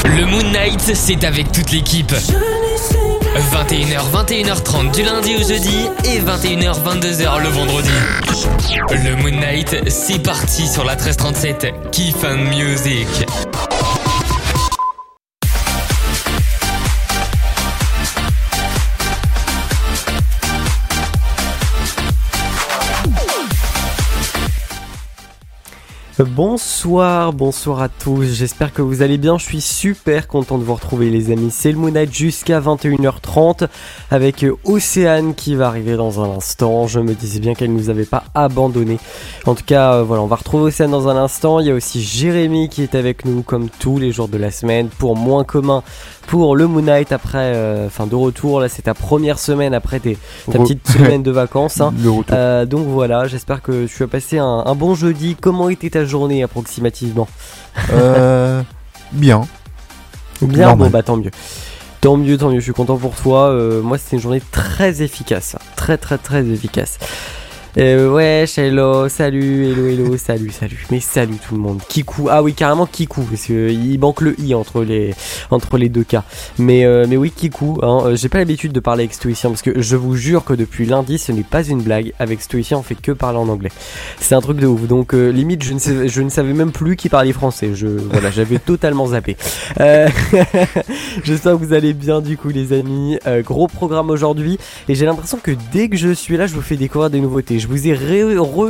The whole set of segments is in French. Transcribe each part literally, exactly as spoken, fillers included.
Le Moon Night, c'est avec toute l'équipe. vingt et une heures, vingt et une heures trente du lundi au jeudi et vingt et une heures, vingt-deux heures le vendredi. Le Moon Night, c'est parti sur la treize trente-sept. Kiff and Music. Bonsoir, bonsoir à tous, j'espère que vous allez bien, je suis super content de vous retrouver les amis, c'est le Moon Night jusqu'à vingt et une heures trente avec Océane qui va arriver dans un instant, je me disais bien qu'elle ne nous avait pas abandonné. En tout cas, euh, voilà, on va retrouver Océane dans un instant, il y a aussi Jérémy qui est avec nous comme tous les jours de la semaine pour Moins Commun. Pour le Moon Night après, enfin euh, de retour, là c'est ta première semaine après tes, ta petite semaine de vacances. Hein. Le retour. Euh, donc voilà, j'espère que tu as passé un, un bon jeudi. Comment était ta journée approximativement? euh, Bien. Bien, Normal. Bon bah tant mieux. Tant mieux, tant mieux, je suis content pour toi. Euh, moi c'était une journée très efficace, très très très efficace. Euh, wesh, hello, salut, hello, hello, salut, salut, mais salut tout le monde. Kikou, ah oui, carrément Kikou, parce qu'il manque le i entre les, entre les deux cas. Mais, euh, mais oui, Kikou, hein, j'ai pas l'habitude de parler avec Stoïcien, parce que je vous jure que depuis lundi, ce n'est pas une blague. Avec Stoïcien, on fait que parler en anglais. C'est un truc de ouf. Donc, euh, limite, je ne, sais, je ne savais même plus qui parlait français. Je, voilà, j'avais totalement zappé. Euh, J'espère que vous allez bien, du coup, les amis. Euh, gros programme aujourd'hui, et j'ai l'impression que dès que je suis là, je vous fais découvrir des nouveautés. Je vous ai ré,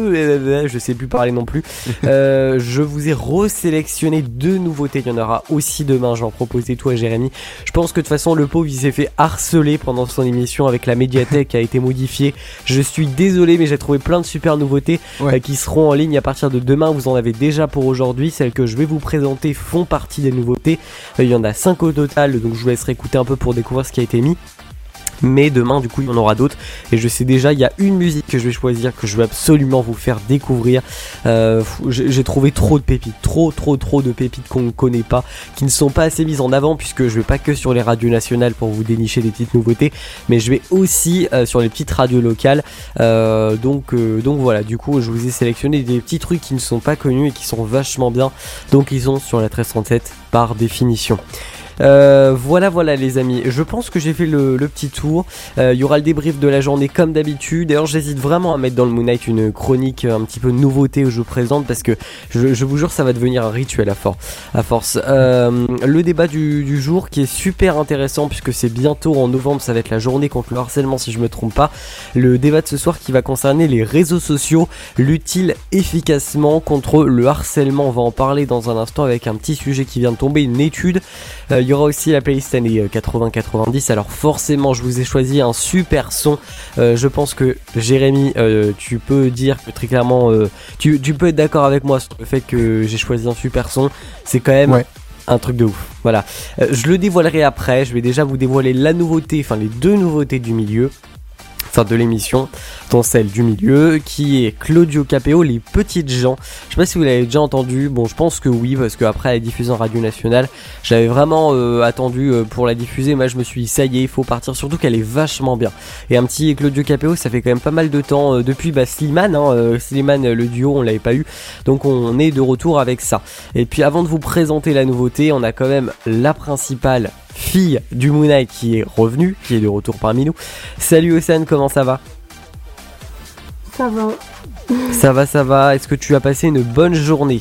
re, je sais plus parler non plus. Euh, je vous ai resélectionné deux nouveautés. Il y en aura aussi demain. J'en proposais tout à Jérémy. Je pense que de toute façon, le pauvre, il s'est fait harceler pendant son émission avec la médiathèque qui a été modifiée. Je suis désolé, mais j'ai trouvé plein de super nouveautés ouais. euh, qui seront en ligne à partir de demain. Vous en avez déjà pour aujourd'hui. Celles que je vais vous présenter font partie des nouveautés. Euh, il y en a cinq au total, donc je vous laisserai écouter un peu pour découvrir ce qui a été mis. Mais demain du coup il y en aura d'autres et je sais déjà il y a une musique que je vais choisir que je vais absolument vous faire découvrir. euh, j'ai, j'ai trouvé trop de pépites, trop trop trop de pépites qu'on ne connaît pas, qui ne sont pas assez mises en avant, puisque je vais pas que sur les radios nationales pour vous dénicher des petites nouveautés, mais je vais aussi euh, sur les petites radios locales. euh, donc, euh, donc voilà, du coup je vous ai sélectionné des petits trucs qui ne sont pas connus et qui sont vachement bien, donc ils sont sur la treize trente-sept par définition. Euh, voilà voilà les amis, je pense que j'ai fait le, le petit tour. Il euh, y aura le débrief de la journée comme d'habitude. D'ailleurs j'hésite vraiment à mettre dans le Moon Night une chronique un petit peu nouveauté où je présente, parce que je, je vous jure ça va devenir un rituel à, for- à force. euh, Le débat du, du jour qui est super intéressant, puisque c'est bientôt en novembre, ça va être la journée contre le harcèlement si je me trompe pas. Le débat de ce soir qui va concerner les réseaux sociaux, l'utile efficacement contre le harcèlement. On va en parler dans un instant avec un petit sujet qui vient de tomber, une étude. euh, Il y aura aussi la playlist années quatre-vingts quatre-vingt-dix. Alors forcément je vous ai choisi un super son. euh, Je pense que Jérémy, euh, tu peux dire que très clairement euh, tu, tu peux être d'accord avec moi sur le fait que j'ai choisi un super son. C'est quand même ouais. un truc de ouf. Voilà, euh, je le dévoilerai après. Je vais déjà vous dévoiler la nouveauté, enfin les deux nouveautés du milieu, enfin de l'émission, dont celle du milieu qui est Claudio Capéo, Les Petites Gens. Je sais pas si vous l'avez déjà entendu. Bon, je pense que oui, parce qu'après elle est diffusée en radio nationale. J'avais vraiment euh, attendu euh, pour la diffuser. Moi je me suis dit ça y est, il faut partir, surtout qu'elle est vachement bien. Et un petit Claudio Capéo, ça fait quand même pas mal de temps euh, depuis bah, Slimane, hein, euh, Slimane le duo on l'avait pas eu, donc on est de retour avec ça. Et puis avant de vous présenter la nouveauté, on a quand même la principale fille du Moon Night qui est revenue, qui est de retour parmi nous. Salut Océane, comment ça va? Ça va. Ça va, ça va. Est-ce que tu as passé une bonne journée?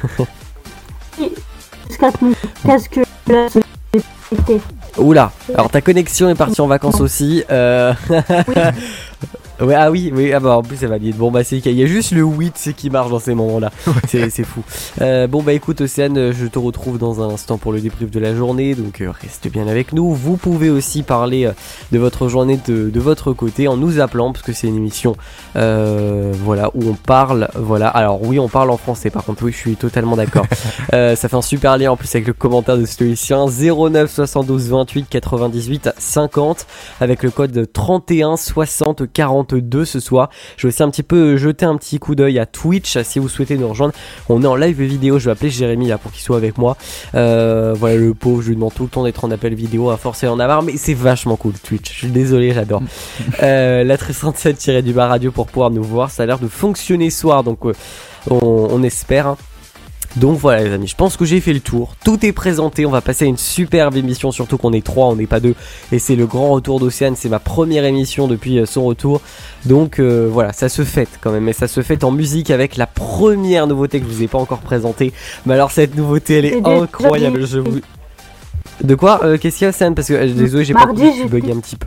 Jusqu'à ce que la société. Oula, alors ta connexion est partie en vacances aussi. Euh... Oui. Ouais, ah oui, oui, ah bah en plus ça va bien. Bon bah c'est il y a juste le oui c'est qui marche dans ces moments-là. c'est, c'est fou. Euh, bon bah écoute Océane, je te retrouve dans un instant pour le débrief de la journée, donc euh, reste bien avec nous. Vous pouvez aussi parler euh, de votre journée de, de votre côté en nous appelant, parce que c'est une émission euh, voilà où on parle, voilà. Alors oui on parle en français, par contre oui je suis totalement d'accord. euh, ça fait un super lien en plus avec le commentaire de Stoïcien. Zéro neuf soixante-douze vingt-huit quatre-vingt-dix-huit cinquante avec le code trente et un soixante quarante deux ce soir. Je vais aussi un petit peu jeter un petit coup d'œil à Twitch si vous souhaitez nous rejoindre. On est en live vidéo, je vais appeler Jérémy là pour qu'il soit avec moi. Euh, voilà le pauvre, je lui demande tout le temps d'être en appel vidéo, à force et en avoir, mais c'est vachement cool Twitch. Je suis désolé, j'adore. euh, la treize trente-sept-du-bas radio pour pouvoir nous voir, ça a l'air de fonctionner ce soir, donc euh, on, on espère. Hein. Donc voilà les amis, je pense que j'ai fait le tour, tout est présenté, on va passer à une superbe émission, surtout qu'on est trois, on n'est pas deux, et c'est le grand retour d'Océane, c'est ma première émission depuis son retour, donc euh, voilà, ça se fête quand même, et ça se fête en musique avec la première nouveauté que je vous ai pas encore présentée, mais alors cette nouveauté elle est C'est incroyable, déjà- je vous... De quoi euh, Qu'est-ce qu'il y a Océane? Parce que euh, désolé, j'ai pas Mardi, compris, je j'étais- bug un petit peu.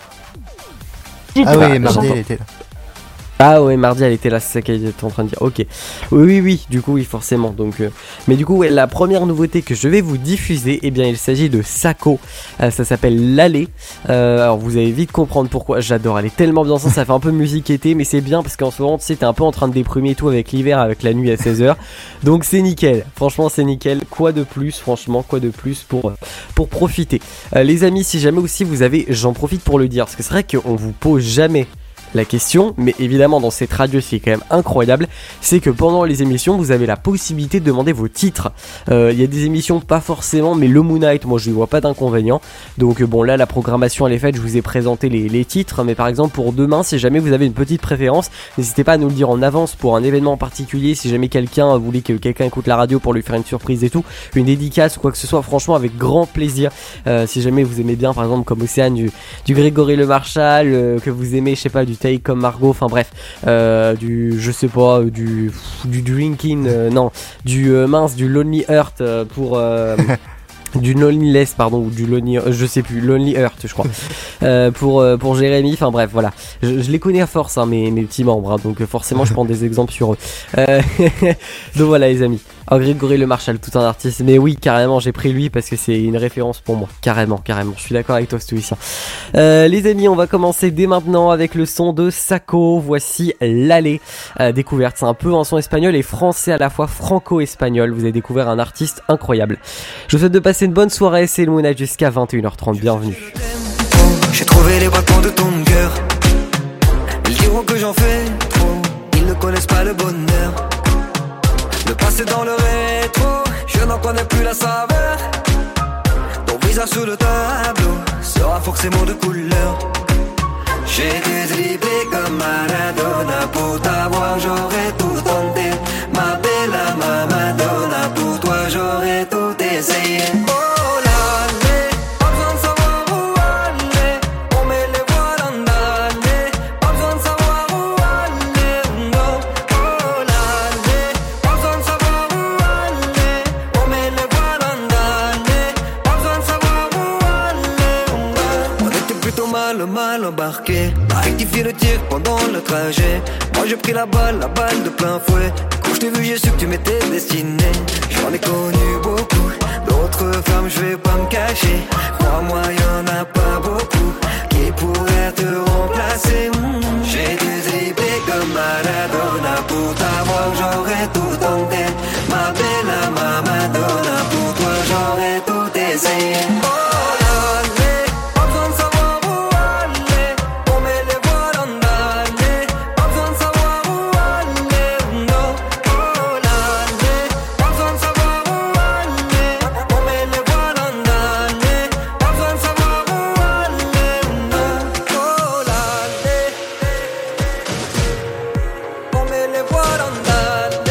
Ah Bah, oui, mardi, j'entends. elle était là. Ah ouais, mardi elle était là, c'est ça qu'elle était en train de dire. Ok. Oui, oui, oui, du coup, oui, forcément. Donc, euh, mais du coup, ouais, la première nouveauté que je vais vous diffuser, eh bien, il s'agit de Sako. Euh, ça s'appelle L'Allée. Euh, alors, vous allez vite comprendre pourquoi. J'adore. Elle est tellement bien ça, ça fait un peu musique été, mais c'est bien parce qu'en ce moment, tu sais, t'es un peu en train de déprimer et tout avec l'hiver, avec la nuit à seize heures. Donc, c'est nickel. Franchement, c'est nickel. Quoi de plus, franchement, quoi de plus pour, pour profiter. Euh, les amis, si jamais aussi vous avez, j'en profite pour le dire, parce que c'est vrai qu'on vous pose jamais la question, mais évidemment dans cette radio ce qui est quand même incroyable, c'est que pendant les émissions vous avez la possibilité de demander vos titres. Il euh, y a des émissions pas forcément, mais le Moon Knight, moi je ne vois pas d'inconvénient. Donc euh, bon là la programmation elle est faite, je vous ai présenté les, les titres, mais par exemple pour demain si jamais vous avez une petite préférence, n'hésitez pas à nous le dire en avance pour un événement particulier, si jamais quelqu'un vous voulez que quelqu'un écoute la radio pour lui faire une surprise et tout, une dédicace ou quoi que ce soit, franchement avec grand plaisir. Euh, si jamais vous aimez bien par exemple comme Océane du, du Grégory Le Marchal, euh, que vous aimez je sais pas du Take comme Margot, enfin bref, euh, du je sais pas, du du drinking, euh, non, du euh, mince, du Lonely Earth euh, pour euh, du Loneliness pardon, ou du Lonely, euh, je sais plus, Lonely Earth je crois, euh, pour euh, pour Jérémy, enfin bref voilà, je, je les connais à force hein, mes mes petits membres, hein, donc euh, forcément je prends des exemples sur eux. Euh, donc voilà les amis. Oh, Grégory Le Marchal, tout un artiste. Mais oui, carrément, j'ai pris lui parce que c'est une référence pour moi. Carrément, carrément. Je suis d'accord avec toi, Stoïcien. Euh, les amis, on va commencer dès maintenant avec le son de Sako. Voici L'Allée. Euh, découverte. C'est un peu un son espagnol et français à la fois, franco-espagnol. Vous avez découvert un artiste incroyable. Je vous souhaite de passer une bonne soirée. C'est le Moon Knight jusqu'à vingt et une heures trente. Bienvenue. J'ai trouvé les battements de ton cœur. Ils diront que j'en fais trop. Ils ne connaissent pas le bonheur. Le passé dans le rétro, je n'en connais plus la saveur. Ton visage sur le tableau sera forcément de couleur. J'ai dû dribbler comme Maradona. Pour t'avoir j'aurais tout tenté. Ma bella ma Madonna. Pour toi j'aurais tout essayé. Oh l'année, pas besoin de savoir où aller. On met les voiles en allée. Pas besoin de savoir où aller. Non, oh l'année, pas besoin de savoir où aller. On met les voiles en allée. Pas besoin de savoir où aller. Non. On était plutôt mal, mal embarqué. A rectifié le tir pendant le trajet. Moi j'ai pris la balle, la balle de plein fouet. Quand je t'ai vu j'ai su que tu m'étais destiné. J'en ai connu beaucoup, d'autres femmes je vais pas me cacher. Crois-moi y'en a pas beaucoup qui pourraient te remplacer. Mmh. J'ai dû dribbler comme Maradona. Pour t'avoir j'aurais tout tenté. Ma bella ma Madonna. Pour toi j'aurais tout essayé. Oh l'année, pas besoin de savoir où aller. On met les voiles en allée. Pas besoin de savoir où aller. Non, oh l'année, pas besoin de savoir où aller. On met les voiles en allée. Pas besoin de savoir où aller. Non, oh l'année. On met les voiles en allée.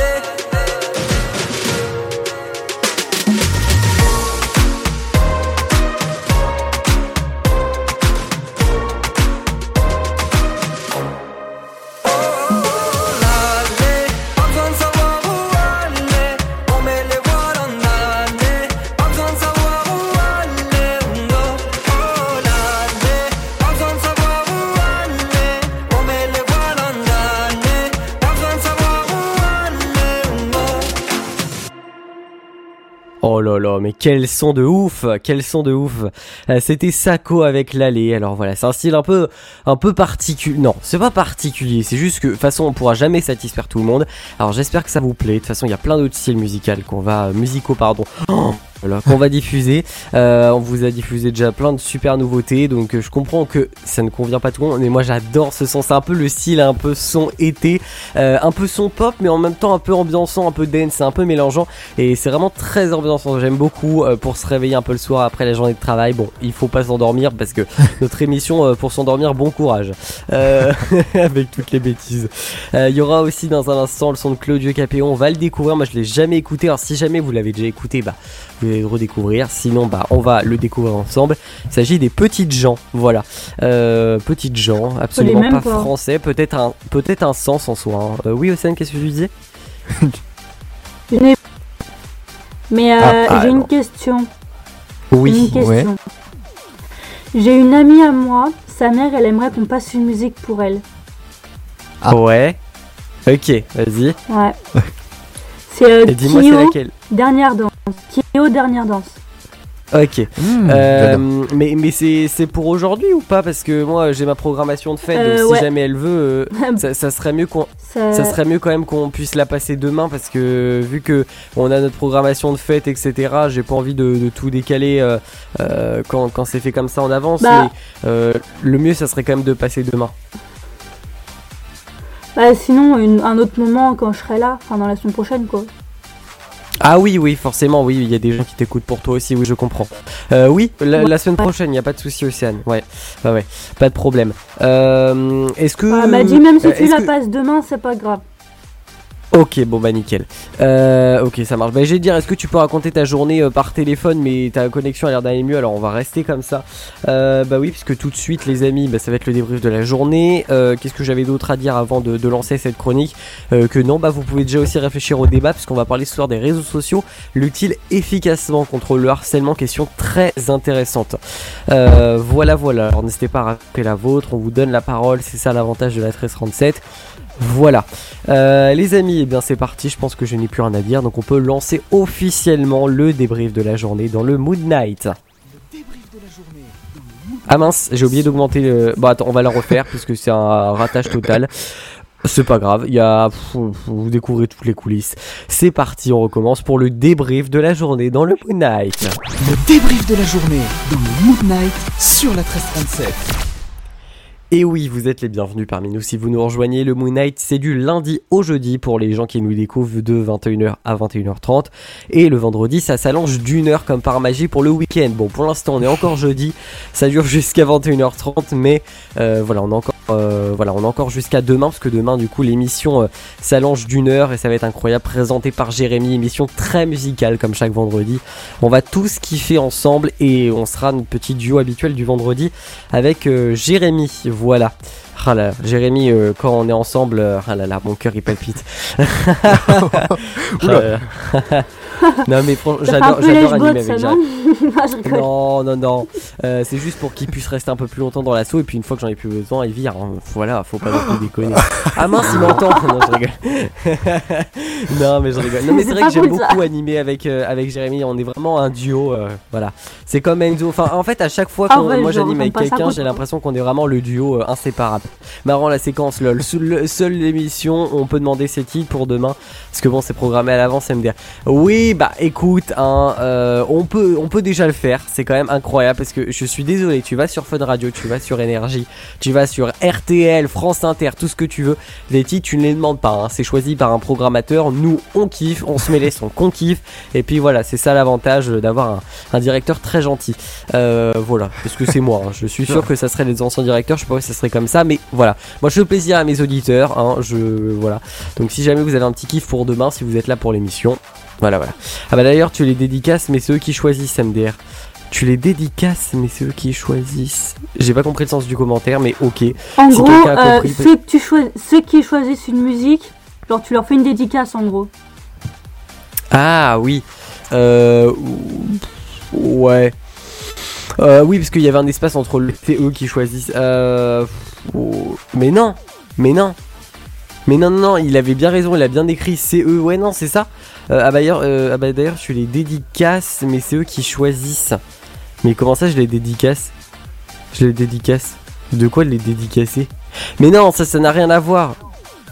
L'allée, pas besoin de savoir où aller. On met les voiles en allée. Pas besoin de savoir où aller. Non, oh l'allée, pas besoin de savoir où aller. On met les voiles en allée. Pas besoin de savoir où aller. Non. Oh là là, mais quel son de ouf, quel son de ouf. Euh, C'était Sako avec L'Allée. Alors voilà, c'est un style un peu, un peu particulier. Non, c'est pas particulier. C'est juste que de toute façon, on pourra jamais satisfaire tout le monde. Alors j'espère que ça vous plaît. De toute façon, il y a plein d'autres styles musicaux qu'on va, musicaux pardon. Oh, Voilà, qu'on va diffuser. Euh, on vous a diffusé déjà plein de super nouveautés, donc euh, je comprends que ça ne convient pas à tout le monde, mais moi j'adore ce son. C'est un peu le style, un peu son été, euh, un peu son pop, mais en même temps un peu ambiançant, un peu dance, c'est un peu mélangeant, et c'est vraiment très ambiançant. J'aime beaucoup euh, pour se réveiller un peu le soir après la journée de travail. Bon, il faut pas s'endormir parce que notre émission euh, pour s'endormir, bon courage. Euh, avec toutes les bêtises. Il euh, y aura aussi dans un instant le son de Claudio Capéo. On va le découvrir. Moi je l'ai jamais écouté. Alors si jamais vous l'avez déjà écouté, bah vous allez le redécouvrir, sinon bah on va le découvrir ensemble. Il s'agit des Petites gens, voilà, euh, Petites gens, absolument pas, pas français, peut-être un, peut-être un sens en soi. Hein. Euh, oui Océane, qu'est-ce que tu disais? Mais euh, ah, ah, j'ai une question. Oui. Une question. Ouais. J'ai une amie à moi, sa mère elle aimerait qu'on passe une musique pour elle. Ah ouais. Ok, vas-y. Ouais. C'est euh, Et dis-moi c'est laquelle? Dernière danse. Kyo, dernière danse. Ok. Mmh, euh, mais mais c'est, c'est pour aujourd'hui ou pas? Parce que moi j'ai ma programmation de fête, euh, donc ouais. si jamais elle veut, euh, ça, ça serait mieux qu'on, ça... ça serait mieux quand même qu'on puisse la passer demain, parce que vu que on a notre programmation de fête, et cetera. J'ai pas envie de, de tout décaler euh, euh, quand quand c'est fait comme ça en avance. Bah... Mais euh, le mieux ça serait quand même de passer demain. Bah sinon une, un autre moment quand je serai là, enfin dans la semaine prochaine quoi. Ah oui, oui, forcément, oui, il y a des gens qui t'écoutent pour toi aussi, oui, je comprends. Euh, oui, la, la semaine prochaine, il n'y a pas de souci, Océane, ouais, ouais, ouais, pas de problème. Euh, est-ce que... Elle m'a dit même si euh, tu la que... passes demain, c'est pas grave. Ok, bon bah nickel. Euh, ok, ça marche. Bah je vais te dire, est-ce que tu peux raconter ta journée euh, par téléphone, mais ta connexion a l'air d'aller mieux, alors on va rester comme ça. Euh, bah oui, puisque tout de suite les amis, bah, ça va être le débrief de la journée. Euh, qu'est-ce que j'avais d'autre à dire avant de, de lancer cette chronique? euh, Que non, bah vous pouvez déjà aussi réfléchir au débat, puisqu'on va parler ce soir des réseaux sociaux, l'utile efficacement contre le harcèlement, question très intéressante. Euh, voilà, voilà, alors n'hésitez pas à rappeler la vôtre, on vous donne la parole, c'est ça l'avantage de la treize trente-sept. Voilà, euh, les amis, eh bien c'est parti, je pense que je n'ai plus rien à dire, donc on peut lancer officiellement le débrief de la journée dans le Mood Night. Le débrief de la journée dans le Mood... Ah mince, j'ai oublié d'augmenter le... Bon attends, on va la refaire puisque c'est un ratage total. C'est pas grave, il y a... vous découvrez toutes les coulisses. C'est parti, on recommence pour le débrief de la journée dans le Mood Night. Le débrief de la journée dans le Mood Night sur la treize trente-sept. Et oui, vous êtes les bienvenus parmi nous si vous nous rejoignez. Le Moon Night, c'est du lundi au jeudi pour les gens qui nous découvrent de vingt et une heures à vingt et une heures trente. Et le vendredi, ça s'allonge d'une heure comme par magie pour le week-end. Bon, pour l'instant, on est encore jeudi. Ça dure jusqu'à vingt et une heures trente, mais euh, voilà, on est encore, euh, voilà, on est encore jusqu'à demain, parce que demain, du coup, l'émission euh, s'allonge d'une heure et ça va être incroyable. Présentée par Jérémy, émission très musicale comme chaque vendredi. On va tous kiffer ensemble et on sera notre petit duo habituel du vendredi avec euh, Jérémy. Voilà. Ah là, Jérémy, euh, quand on est ensemble, euh, ah là là, mon cœur il palpite. Oula. Non mais franchement, j'adore, j'adore animer avec Jacques. Non, non, non. Euh, c'est juste pour qu'il puisse rester un peu plus longtemps dans l'assaut, et puis une fois que j'en ai plus besoin, il vire. Hein. Voilà, faut pas non plus déconner. Ah mince, il m'entend. Non, je rigole. Non, mais je rigole. Non, mais c'est, c'est vrai que j'aime beaucoup animer avec euh, avec Jérémy. On est vraiment un duo. Euh, voilà. C'est comme Enzo. Enfin, en fait, à chaque fois que ah ouais, moi j'anime avec quelqu'un, j'ai l'impression qu'on est vraiment le duo euh, inséparable. Marrant la séquence lol. Seule, seule l'émission, on peut demander ses titres pour demain, parce que bon, c'est programmé à l'avance. M D R. Oui, bah écoute, hein, euh, on peut, on peut déjà le faire. C'est quand même incroyable, parce que je suis désolé. Tu vas sur Fun Radio, tu vas sur Énergie, tu vas sur R T L, France Inter, tout ce que tu veux. Les titres, tu ne les demandes pas. Hein, c'est choisi par un programmateur. Nous, on kiffe, on se met les sons qu'on kiffe. Et puis voilà, c'est ça l'avantage d'avoir un, un directeur très gentil. Euh, voilà, parce que c'est moi. Hein, je suis sûr que ça serait les anciens directeurs. Je sais pas si ça serait comme ça, mais voilà. Moi, je fais plaisir à mes auditeurs. Hein, je voilà. Donc, si jamais vous avez un petit kiff pour demain, si vous êtes là pour l'émission, voilà, voilà. Ah bah d'ailleurs, tu les dédicaces, mais c'est eux qui choisissent, M D R. Tu les dédicaces, mais c'est eux qui choisissent. J'ai pas compris le sens du commentaire, mais ok. En si gros, euh, compris, ceux, que tu choi- ceux qui choisissent une musique, genre tu leur fais une dédicace en gros. Ah oui. Euh... Ouais. Euh, oui, parce qu'il y avait un espace entre le c'est eux qui choisissent. Euh... Mais non. Mais non. Mais non, non, non, il avait bien raison, il a bien écrit c'est eux. Ouais, non, c'est ça. Euh, ah, bah, d'ailleurs, euh, ah bah d'ailleurs, je les dédicace, mais c'est eux qui choisissent. Mais comment ça, je les dédicace? Je les dédicace. De quoi les dédicacer? Mais non, ça, ça n'a rien à voir.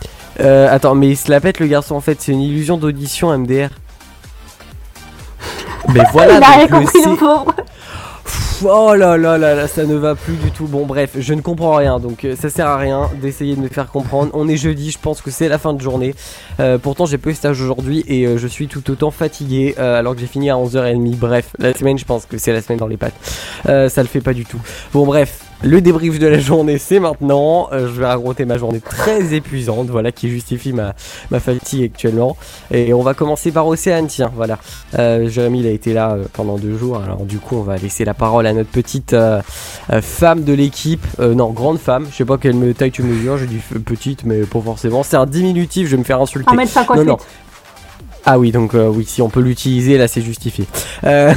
Euh, attends, mais il se la pète le garçon en fait, c'est une illusion d'audition M D R. Mais voilà, Il a rien donc, compris, c'est- le pauvre. Pff, oh là là là là, ça ne va plus du tout. Bon bref, je ne comprends rien, donc euh, ça sert à rien d'essayer de me faire comprendre. On est jeudi, je pense que c'est la fin de journée. Euh, pourtant j'ai peu de stage aujourd'hui et euh, je suis tout autant fatigué euh, alors que j'ai fini à onze heures trente. Bref, la semaine, je pense que c'est la semaine dans les pattes. Euh, ça le fait pas du tout. Bon bref, le débrief de la journée c'est maintenant. Euh, je vais raconter ma journée très épuisante, voilà, qui justifie ma, ma fatigue actuellement. Et on va commencer par Océane, tiens, voilà. Euh, Jérémy il a été là euh, pendant deux jours, alors du coup on va laisser la parole à notre petite euh, euh, femme de l'équipe, euh, non grande femme, je sais pas quelle me- taille tu mesures, j'ai dit f- petite mais pas forcément, c'est un diminutif, je vais me faire insulter. un mètre cinquante-huit. Non, non. Ah oui, donc euh, oui, si on peut l'utiliser, là c'est justifié. Euh...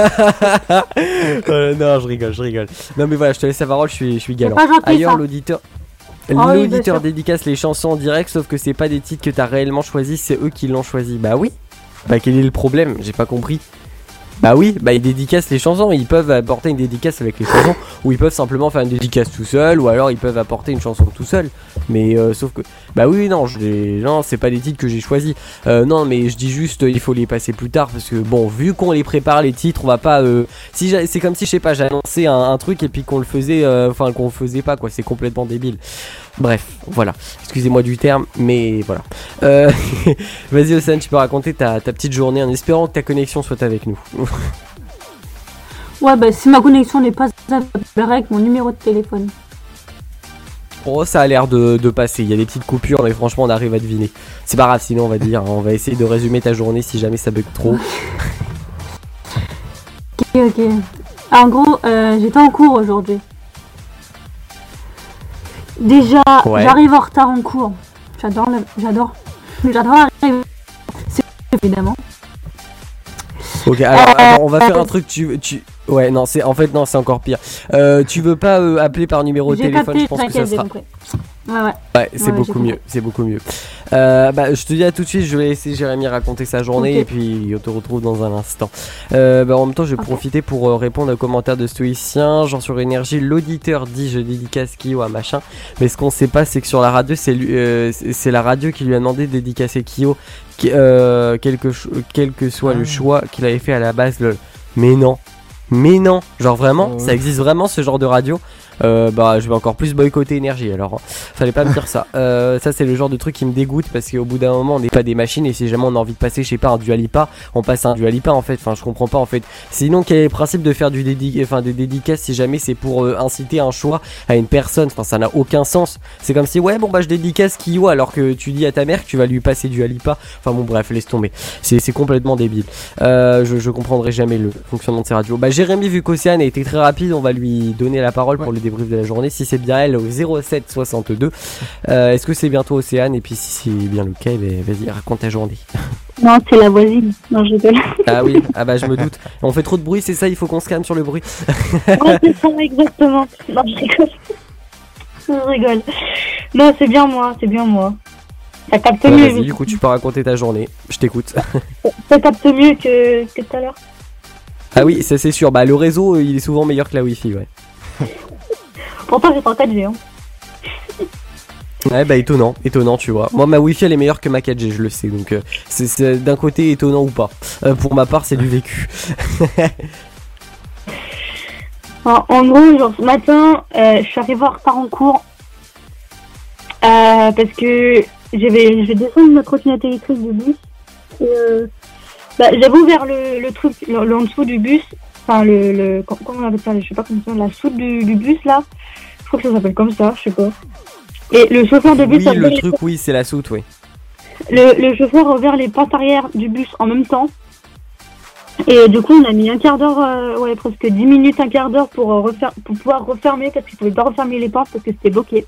euh, non, je rigole, je rigole. Non mais voilà, je te laisse la parole, je suis, je suis galant. pas gentil, Ailleurs, ça. l'auditeur... oui, bien L'auditeur sûr. dédicace les chansons en direct, sauf que c'est pas des titres que t'as réellement choisis, c'est eux qui l'ont choisi. Bah oui. Bah quel est le problème? J'ai pas compris. Bah oui, bah ils dédicacent les chansons, ils peuvent apporter une dédicace avec les chansons, ou ils peuvent simplement faire une dédicace tout seul, ou alors ils peuvent apporter une chanson tout seul. Mais euh, sauf que, bah oui, non, je les... non, c'est pas des titres que j'ai choisis. Euh, non, mais je dis juste, il faut les passer plus tard, parce que bon, vu qu'on les prépare les titres, on va pas. Euh... Si j'a- c'est comme si je sais pas, j'annonçais un, un truc et puis qu'on le faisait, euh, enfin qu'on le faisait pas, quoi. C'est complètement débile. Bref, voilà. Excusez-moi du terme, mais voilà. Euh... Vas-y, Océane, tu peux raconter ta, ta petite journée en espérant que ta connexion soit avec nous. Ouais, bah si ma connexion n'est pas avec mon numéro de téléphone. Oh, ça a l'air de, de passer. Il y a des petites coupures, mais franchement, on arrive à deviner. C'est pas grave, sinon on va dire. On va essayer de résumer ta journée si jamais ça bug trop. Ok, ok. Ah, en gros, euh, j'étais en cours aujourd'hui. Déjà, Ouais. j'arrive en retard en cours. J'adore, le- j'adore, j'adore arriver. C'est évidemment. Ok, alors attends, on va faire un truc. Tu, tu... Ouais, non, c'est en fait non, c'est encore pire. Euh, tu veux pas euh, appeler par numéro de J'ai téléphone? capté, Je pense que ça t'inquiète, j'ai sera. compris. Ouais, ouais. Ouais, c'est Ouais, beaucoup j'ai mieux. compris. C'est beaucoup mieux. Euh, bah, je te dis à tout de suite. Je vais laisser Jérémy raconter sa journée Ok. et puis on te retrouve dans un instant. Euh, bah, en même temps, je vais Ok. profiter pour euh, répondre aux commentaires de Stoïcien. Genre sur Énergie, l'auditeur dit je dédicace Kyo à machin. Mais ce qu'on sait pas, c'est que sur la radio, c'est lui- euh, c'est c'est la radio qui lui a demandé de dédicacer Kyo, qui- euh, quel, que cho- quel que soit le choix qu'il avait fait à la base. Le... Mais non. Mais non, genre vraiment, Ouais. ça existe vraiment ce genre de radio. Euh, bah je vais encore plus boycotter Énergie alors, hein. Fallait pas me dire ça. Euh, ça c'est le genre de truc qui me dégoûte parce qu'au bout d'un moment on n'est pas des machines et si jamais on a envie de passer je sais pas un Dua Lipa, on passe un Dua Lipa en fait. Enfin je comprends pas en fait. Sinon quel est le principe de faire du dédi enfin des dédicaces si jamais c'est pour euh, inciter un choix à une personne? Enfin ça n'a aucun sens. C'est comme si ouais bon bah je dédicace Kyo alors que tu dis à ta mère que tu vas lui passer Dua Lipa. Enfin bon bref laisse tomber. C'est c'est complètement débile. Euh, je, je comprendrai jamais le fonctionnement de ces radios. Bah Jérémy, vu qu'Océane a été très rapide, on va lui donner la parole pour Ouais. le débrief de la journée. Si c'est bien elle, au zéro sept soixante-deux. Euh, Est-ce que c'est bien toi Océane? Et puis si c'est bien le cas, eh ben, vas-y raconte ta journée. Non, c'est la voisine. Non, je rigole. Ah oui, ah bah je me doute. On fait trop de bruit, c'est ça, il faut qu'on se calme sur le bruit. Ouais, c'est ça, exactement. Non, je rigole. Je rigole. Non, c'est bien moi, c'est bien moi. Ça capte Ouais, mieux. vas-y, du coup tu peux raconter ta journée. Je t'écoute. Ça capte mieux que, que tout à l'heure. Ah oui, ça c'est sûr. Bah le réseau, euh, il est souvent meilleur que la Wi-Fi, ouais. Pourtant, j'ai pas quatre G. Hein. Ouais bah étonnant, étonnant tu vois. Moi ma Wi-Fi elle est meilleure que ma quatre G, je le sais. Donc euh, c'est- c'est d'un côté étonnant ou pas. Euh, pour ma part c'est du vécu. En, en gros, genre ce matin, euh, je suis arrivée en retard en cours. Euh, parce que j'avais, je vais descendre ma trottinette électrique du bus. Et, euh, bah, j'avais ouvert le, le truc, le, le en dessous du bus. Enfin, le, le, com- comment on appelle ça? Je sais pas comment ça, la soute du, du bus là. Je crois que ça s'appelle comme ça, je sais pas. Et le chauffeur de bus Oui a le ouvert les- truc oui c'est la soute oui. le, le chauffeur a ouvert les portes arrière du bus en même temps. Et euh, du coup, on a mis un quart d'heure, euh, ouais, presque dix minutes, un quart d'heure pour, euh, refaire, pour pouvoir refermer parce qu'il pouvait pas refermer les portes parce que c'était bloqué.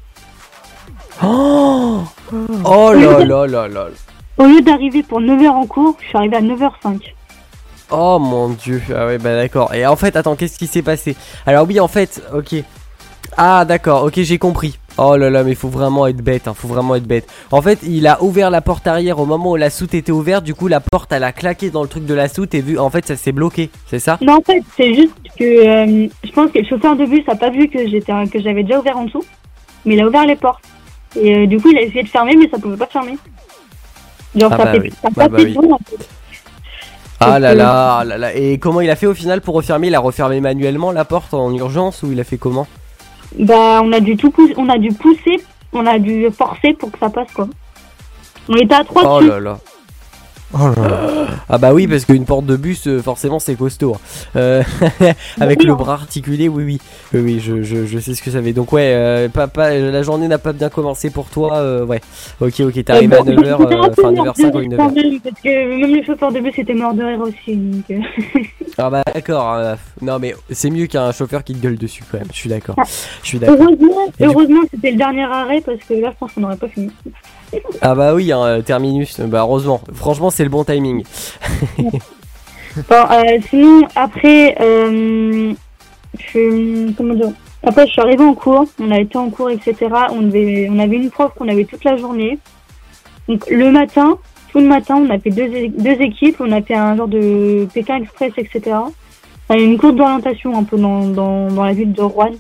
Oh, oh là là là là. Au lieu d'arriver pour neuf heures en cours, je suis arrivée à neuf heures cinq. Oh mon dieu. Ah ouais bah d'accord. Et en fait attends, qu'est-ce qui s'est passé? Alors oui en fait, ok. Ah d'accord, ok j'ai compris. Oh là là mais faut vraiment être bête, hein, faut vraiment être bête. En fait il a ouvert la porte arrière au moment où la soute était ouverte. Du coup la porte elle a claqué dans le truc de la soute et vu en fait ça s'est bloqué, c'est ça? Non, en fait, c'est juste que euh, je pense que le chauffeur de bus a pas vu que j'étais que j'avais déjà ouvert en dessous, mais il a ouvert les portes. Et euh, du coup, il a essayé de fermer, mais ça pouvait pas fermer. Genre, Ah ça bah fait oui. ça Bah fait bah des oui. bruits, en fait. Ah là là, ah là là. Et comment il a fait au final pour refermer? Il a refermé manuellement la porte en urgence ou il a fait comment? Bah, on a dû tout pousser, on a dû pousser, on a dû forcer pour que ça passe, quoi. On était à trois Oh dessus. là là. Oh là là. Ah bah oui, parce qu'une porte de bus, euh, forcément, c'est costaud. hein. Euh, avec Oui, le hein. bras articulé, oui, oui. Oui, oui, je, je, je sais ce que ça fait. Donc ouais, euh, pas, pas, la journée n'a pas bien commencé pour toi. euh, ouais. Ok, ok, t'es arrivé Euh, à bon, neuf heures, j'étais un euh, peu enfin mort neuf heures de cinq ou rire neuf heures. quand même, parce que même le chauffeur de bus était mort de rire aussi. Donc, euh. Ah bah d'accord. euh, non mais c'est mieux qu'un chauffeur qui te gueule dessus quand même. Je suis d'accord. Je suis d'accord. Heureusement, Et du- heureusement c'était le dernier arrêt parce que là, je pense qu'on n'aurait pas fini. Ah bah oui, hein, euh, terminus. Bah heureusement. Franchement, c'est le bon timing. Bon, euh, sinon, après, euh, je, comment dire, après, je suis arrivée en cours, on a été en cours, et cetera. On, devait, on avait une prof qu'on avait toute la journée. Donc, le matin, tout le matin, on a fait deux, é- deux équipes, on a fait un genre de Pékin Express, et cetera. Enfin, une course d'orientation un peu dans, dans, dans la ville de Rouen.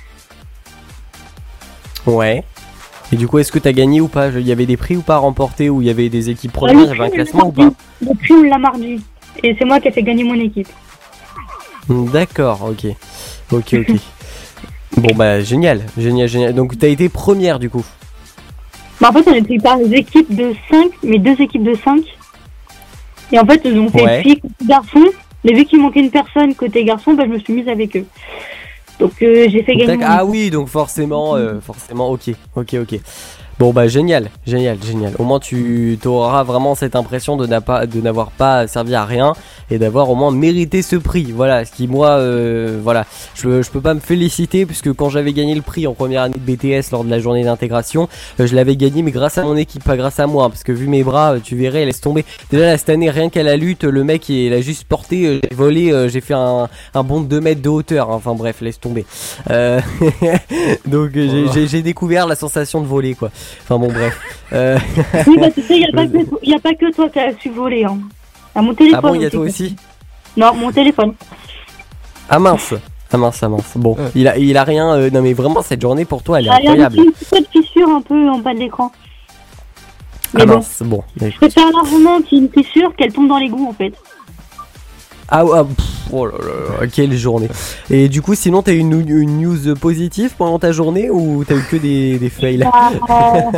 Ouais. Et du coup, est-ce que t'as gagné ou pas? Il y avait des prix ou pas à remporter? Ou il y avait des équipes premières? Il y avait un classement ou pas? Le prix, on l'a mardi. Et c'est moi qui ai fait gagner mon équipe. D'accord, ok. Ok, ok. Bon bah génial, génial, génial. Donc t'as été première du coup. Bah, en fait, on était par les équipes de cinq, mais deux équipes de cinq. Et en fait, ils ont fait Ouais. filles côté garçons. Mais vu qu'il manquait une personne côté garçon, bah, je me suis mise avec eux. Donc, euh, j'ai fait gagner Tac- mon Ah oui, donc forcément, euh, forcément, ok, ok, ok. Bon bah génial, génial, génial. Au moins tu auras vraiment cette impression de, n'a pas, de n'avoir pas servi à rien et d'avoir au moins mérité ce prix. Voilà, ce qui moi, euh, voilà, je, je peux pas me féliciter puisque quand j'avais gagné le prix en première année de B T S lors de la journée d'intégration, euh, je l'avais gagné mais grâce à mon équipe, pas grâce à moi, hein, parce que vu mes bras, euh, tu verrais, laisse tomber. Déjà là, cette année, rien qu'à la lutte, le mec il a juste porté, euh, j'ai volé, euh, j'ai fait un, un bond de deux mètres de hauteur. hein. Enfin bref, laisse tomber. Euh, donc euh, j'ai- j'ai j'ai découvert la sensation de voler quoi. Enfin bon bref. Euh, Oui, bah, tu sais, il n'y a, pas que- y a pas que toi qui as su voler. Hein. À mon téléphone. ah bon, il y a aussi. toi aussi? Non, mon téléphone. Ah mince. Ah mince, ah mince. Bon, Ouais. il a, il a rien. euh, non mais vraiment cette journée pour toi elle est Ah, il y a une incroyable. petite fissure un peu en bas de l'écran. Mais Ah bon, mince, bon. je préfère largement qu'il y ait une fissure qu'elle tombe dans l'égout en fait. Ah, ah pff, oh là là là, quelle journée. Et du coup, sinon t'as eu une, une news positive pendant ta journée ou t'as eu que des, des fails? Bah, euh,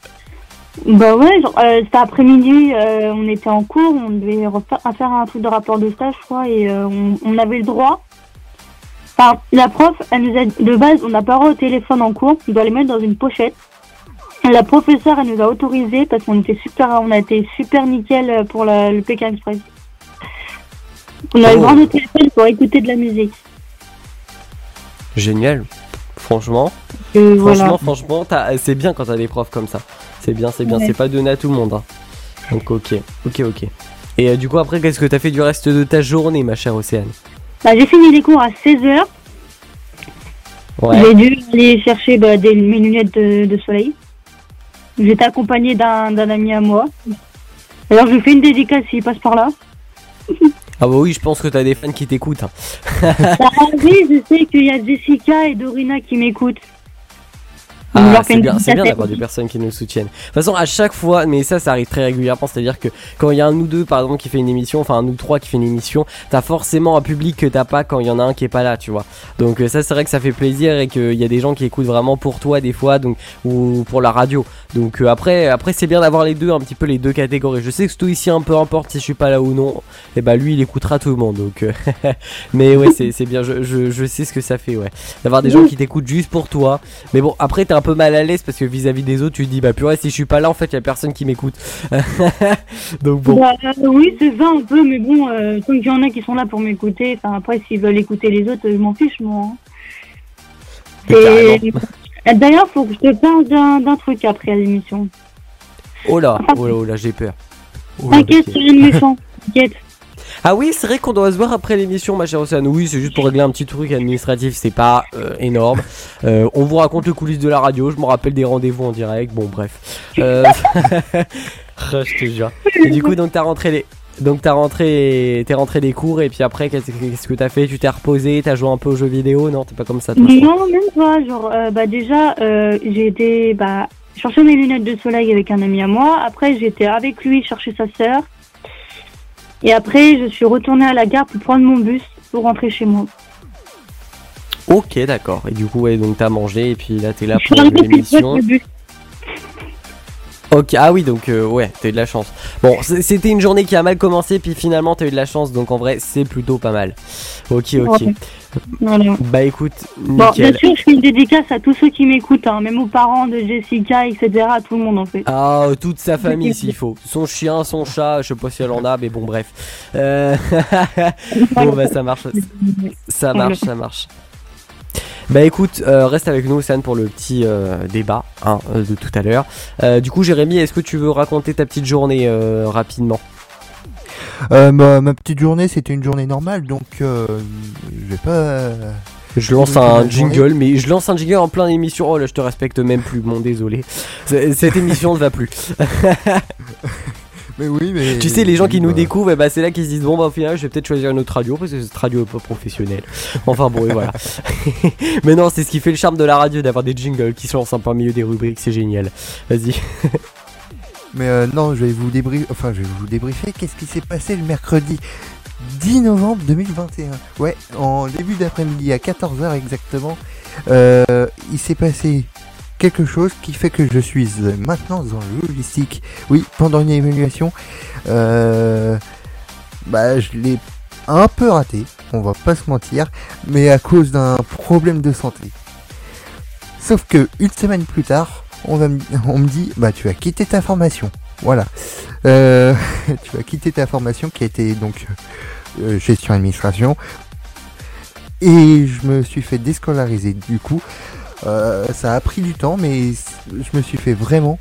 bah ouais, genre, euh, cet après-midi, euh, on était en cours, on devait refaire, faire un truc de rapport de stage, je crois, et euh, on, on avait le droit. Enfin, la prof, elle nous a, de base, on n'a pas le droit au téléphone en cours, on doit les mettre dans une pochette. Et la professeure, elle nous a autorisé parce qu'on était super, on a été super nickel pour la- le Pékin Express. On a Oh. le droit de téléphone pour écouter de la musique. Génial. Franchement, Euh, franchement, voilà. franchement, t'as- c'est bien quand t'as des profs comme ça. C'est bien, c'est bien. Ouais. C'est pas donné à tout le monde. hein. Donc ok, ok, ok. Et euh, du coup après, qu'est-ce que t'as fait du reste de ta journée, ma chère Océane? Bah, j'ai fini les cours à seize heures. Ouais. J'ai dû aller chercher bah, des, mes lunettes de, de soleil. J'étais accompagnée d'un d'un ami à moi. Alors je lui fais une dédicace s'il passe par là. Ah bah oui, je pense que t'as des fans qui t'écoutent. hein. Bah, oui, je sais qu'il y a Jessica et Dorina qui m'écoutent. On Ah, leur fait c'est une bien, c'est bien dédicace. d'avoir des personnes qui nous soutiennent. De toute façon, à chaque fois, mais ça, ça arrive très régulièrement, c'est-à-dire que quand il y a un ou deux, par exemple, qui fait une émission, enfin un ou trois qui fait une émission, t'as forcément un public que t'as pas quand il y en a un qui est pas là, tu vois. Donc euh, ça, c'est vrai que ça fait plaisir et qu'il y a des gens qui écoutent vraiment pour toi des fois, donc ou pour la radio. Donc euh, après, après c'est bien d'avoir les deux, un petit peu les deux catégories. Je sais que stoïcien, peu importe si je suis pas là ou non, et bah lui, il écoutera tout le monde. Donc, euh, mais ouais, c'est c'est bien. Je, je, je sais ce que ça fait, ouais, d'avoir des gens qui t'écoutent juste pour toi. Mais bon, après, t'es un peu mal à l'aise parce que vis-à-vis des autres, tu te dis bah purée, si je suis pas là, en fait, y a personne qui m'écoute. Donc bon. Bah, euh, oui, c'est ça un peu, mais bon, euh, tant qu'il y en a qui sont là pour m'écouter, enfin après, s'ils veulent écouter les autres, je m'en fiche, moi. hein. Carrément. Et- D'ailleurs, faut que je te parle d'un d'un truc après à l'émission. Oh là, oh là, oh là, j'ai peur. Oh là, T'inquiète, ok. c'est rien de méchant. T'inquiète. Ah oui, c'est vrai qu'on doit se voir après l'émission, ma chère Océane. Oui, c'est juste pour régler un petit truc administratif, c'est pas euh, énorme. Euh, on vous raconte le coulisses de la radio, je me rappelle des rendez-vous en direct, bon bref. Euh... Ah, je te jure. Et du coup, donc t'as rentré les... Donc t'as rentré, t'es rentré des cours et puis après qu'est-ce qu'est-ce que t'as fait? Tu t'es reposé, t'as joué un peu aux jeux vidéo? Non, t'es pas comme ça toi. je crois. Non, même pas. Genre, euh, bah déjà, euh, j'ai été bah, chercher mes lunettes de soleil avec un ami à moi. Après, j'étais avec lui chercher sa sœur. Et après, je suis retournée à la gare pour prendre mon bus pour rentrer chez moi. Ok, d'accord. Et du coup, ouais, donc t'as mangé et puis là t'es là Je suis pour arrivée plus tôt l'émission. que le bus. Ok, ah oui, donc euh, ouais, t'as eu de la chance. Bon, c- c'était une journée qui a mal commencé, puis finalement t'as eu de la chance, donc en vrai, c'est plutôt pas mal. Ok, ok. Ouais. Voilà. Bah écoute, Bon, bien nickel. sûr, je fais une dédicace à tous ceux qui m'écoutent, hein, même aux parents de Jessica, et cetera, à tout le monde en fait. Ah, toute sa famille s'il faut. Son chien, son chat, je sais pas si elle en a, mais bon, bref. Euh... bon, bah ça marche. Ça marche, ça marche. Bah écoute, euh, reste avec nous, San, pour le petit euh, débat hein, euh, de tout à l'heure. Euh, du coup, Jérémy, est-ce que tu veux raconter ta petite journée euh, rapidement? Euh, ma, ma petite journée, c'était une journée normale, donc euh, je vais pas. euh, Je lance Une un bonne journée. jingle, mais je lance un jingle en plein émission. Oh là, je te respecte même plus, bon désolé. C- Cette émission ne va plus. Mais oui, mais. Tu sais, les gens qui nous bah, découvrent, eh ben, c'est là qu'ils se disent bon bah au final je vais peut-être choisir une autre radio parce que cette radio est pas professionnelle. Enfin bon et voilà. Mais non, c'est ce qui fait le charme de la radio, d'avoir des jingles qui se lancent en plein milieu des rubriques, c'est génial. Vas-y. Mais euh, non, je vais vous débriefer. Enfin, je vais vous débriefer. Qu'est-ce qui s'est passé le mercredi dix novembre deux mille vingt et un? Ouais, en début d'après-midi à quatorze heures exactement. Euh, il s'est passé quelque chose qui fait que je suis maintenant dans le logistique. Oui, pendant une évaluation, euh, bah je l'ai un peu raté, on va pas se mentir, mais à cause d'un problème de santé. Sauf que une semaine plus tard, on, va me, on me dit, bah tu vas quitter ta formation. Voilà. Euh, tu vas quitter ta formation qui a été donc euh, gestion administration. Et je me suis fait déscolariser du coup. Euh, ça a pris du temps, mais je me suis fait vraiment.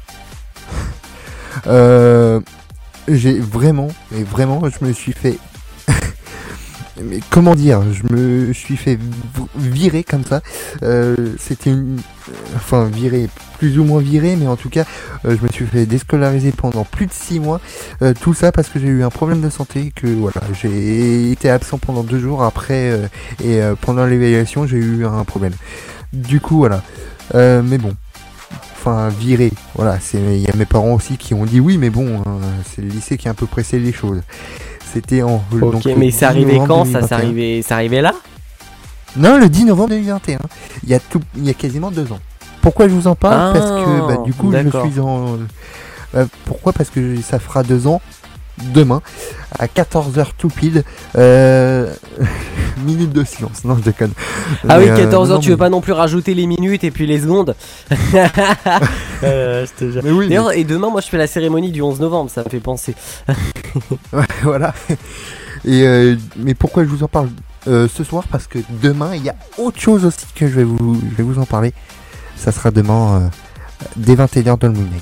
euh, j'ai vraiment, mais vraiment, je me suis fait. mais comment dire, je me suis fait virer comme ça. Euh, C'était une. Enfin, virer, plus ou moins virer, mais en tout cas, euh, je me suis fait déscolariser pendant plus de six mois. Euh, tout ça parce que j'ai eu un problème de santé, que voilà, j'ai été absent pendant deux jours après, euh, et euh, pendant l'évaluation, j'ai eu un problème. Du coup, voilà. Euh, mais bon. Enfin, viré. Voilà. Il y a mes parents aussi qui ont dit oui, mais bon, hein, c'est le lycée qui a un peu pressé les choses. C'était en. Ok, donc, mais c'est dix arrivé novembre quand deux mille ça? vingt et C'est un. arrivé, c'est arrivé là? Non, le dix novembre deux mille vingt et un. Il y a tout, il y a quasiment deux ans. Pourquoi je vous en parle? Ah, Parce que bah, du coup, je d'accord. suis en. Euh, pourquoi? Parce que ça fera deux ans demain à quatorze heures tout pile. Euh... minute de silence. Non, je déconne. Ah Mais, oui, euh, quatorze heures, non, tu veux pas non plus rajouter les minutes et puis les secondes? euh, je te jure. Mais oui. D'ailleurs, et demain, moi je fais la cérémonie du onze novembre, ça me fait penser. mais- ouais, voilà. Et euh, mais pourquoi je vous en parle euh, ce soir? Parce que demain, il y a autre chose aussi que je vais vous, je vais vous en parler. Ça sera demain euh, dès vingt et une heures dans le Moonlight.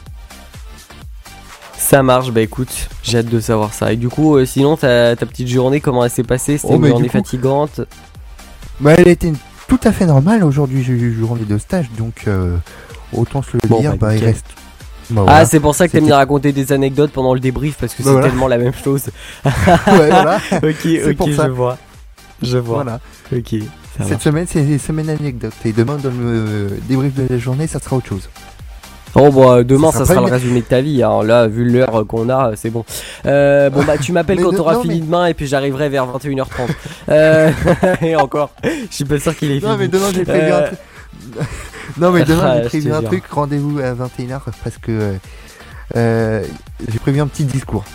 Ça marche, bah écoute, j'ai hâte de savoir ça. Et du coup, euh, sinon, ta, ta petite journée, comment elle s'est passée? C'était Oh, une mais journée du coup- fatigante? Bah, elle était tout à fait normale. Aujourd'hui, j'ai eu une journée de stage, donc euh, autant se le Bon, dire, bah, bah, il nickel. reste. Bah, Ah, voilà. c'est pour ça que t'aimes C'était- bien raconter des anecdotes pendant le débrief, parce que Bah, c'est voilà. tellement la même chose. Ouais, voilà. Ok, ok, pour ça. je vois. Je vois. Voilà. Ok, ça Cette marche. semaine, c'est une semaine anecdote. Et demain, dans le euh, débrief de la journée, ça sera autre chose. Oh bah demain Ça ça sera sera pas le une- résumé de ta vie, hein. Là vu l'heure qu'on a c'est bon. Euh, bon bah tu m'appelles Mais quand de- t'auras non, fini mais- demain et puis j'arriverai vers vingt et une heures trente. euh, et encore, je suis pas sûr qu'il est Non, fini. mais demain, j'ai prévu Euh, un truc. Non, mais Ah, demain, je j'ai prévu te un jure. truc. Rendez-vous à vingt et une heures parce que euh, euh, j'ai prévu un petit discours.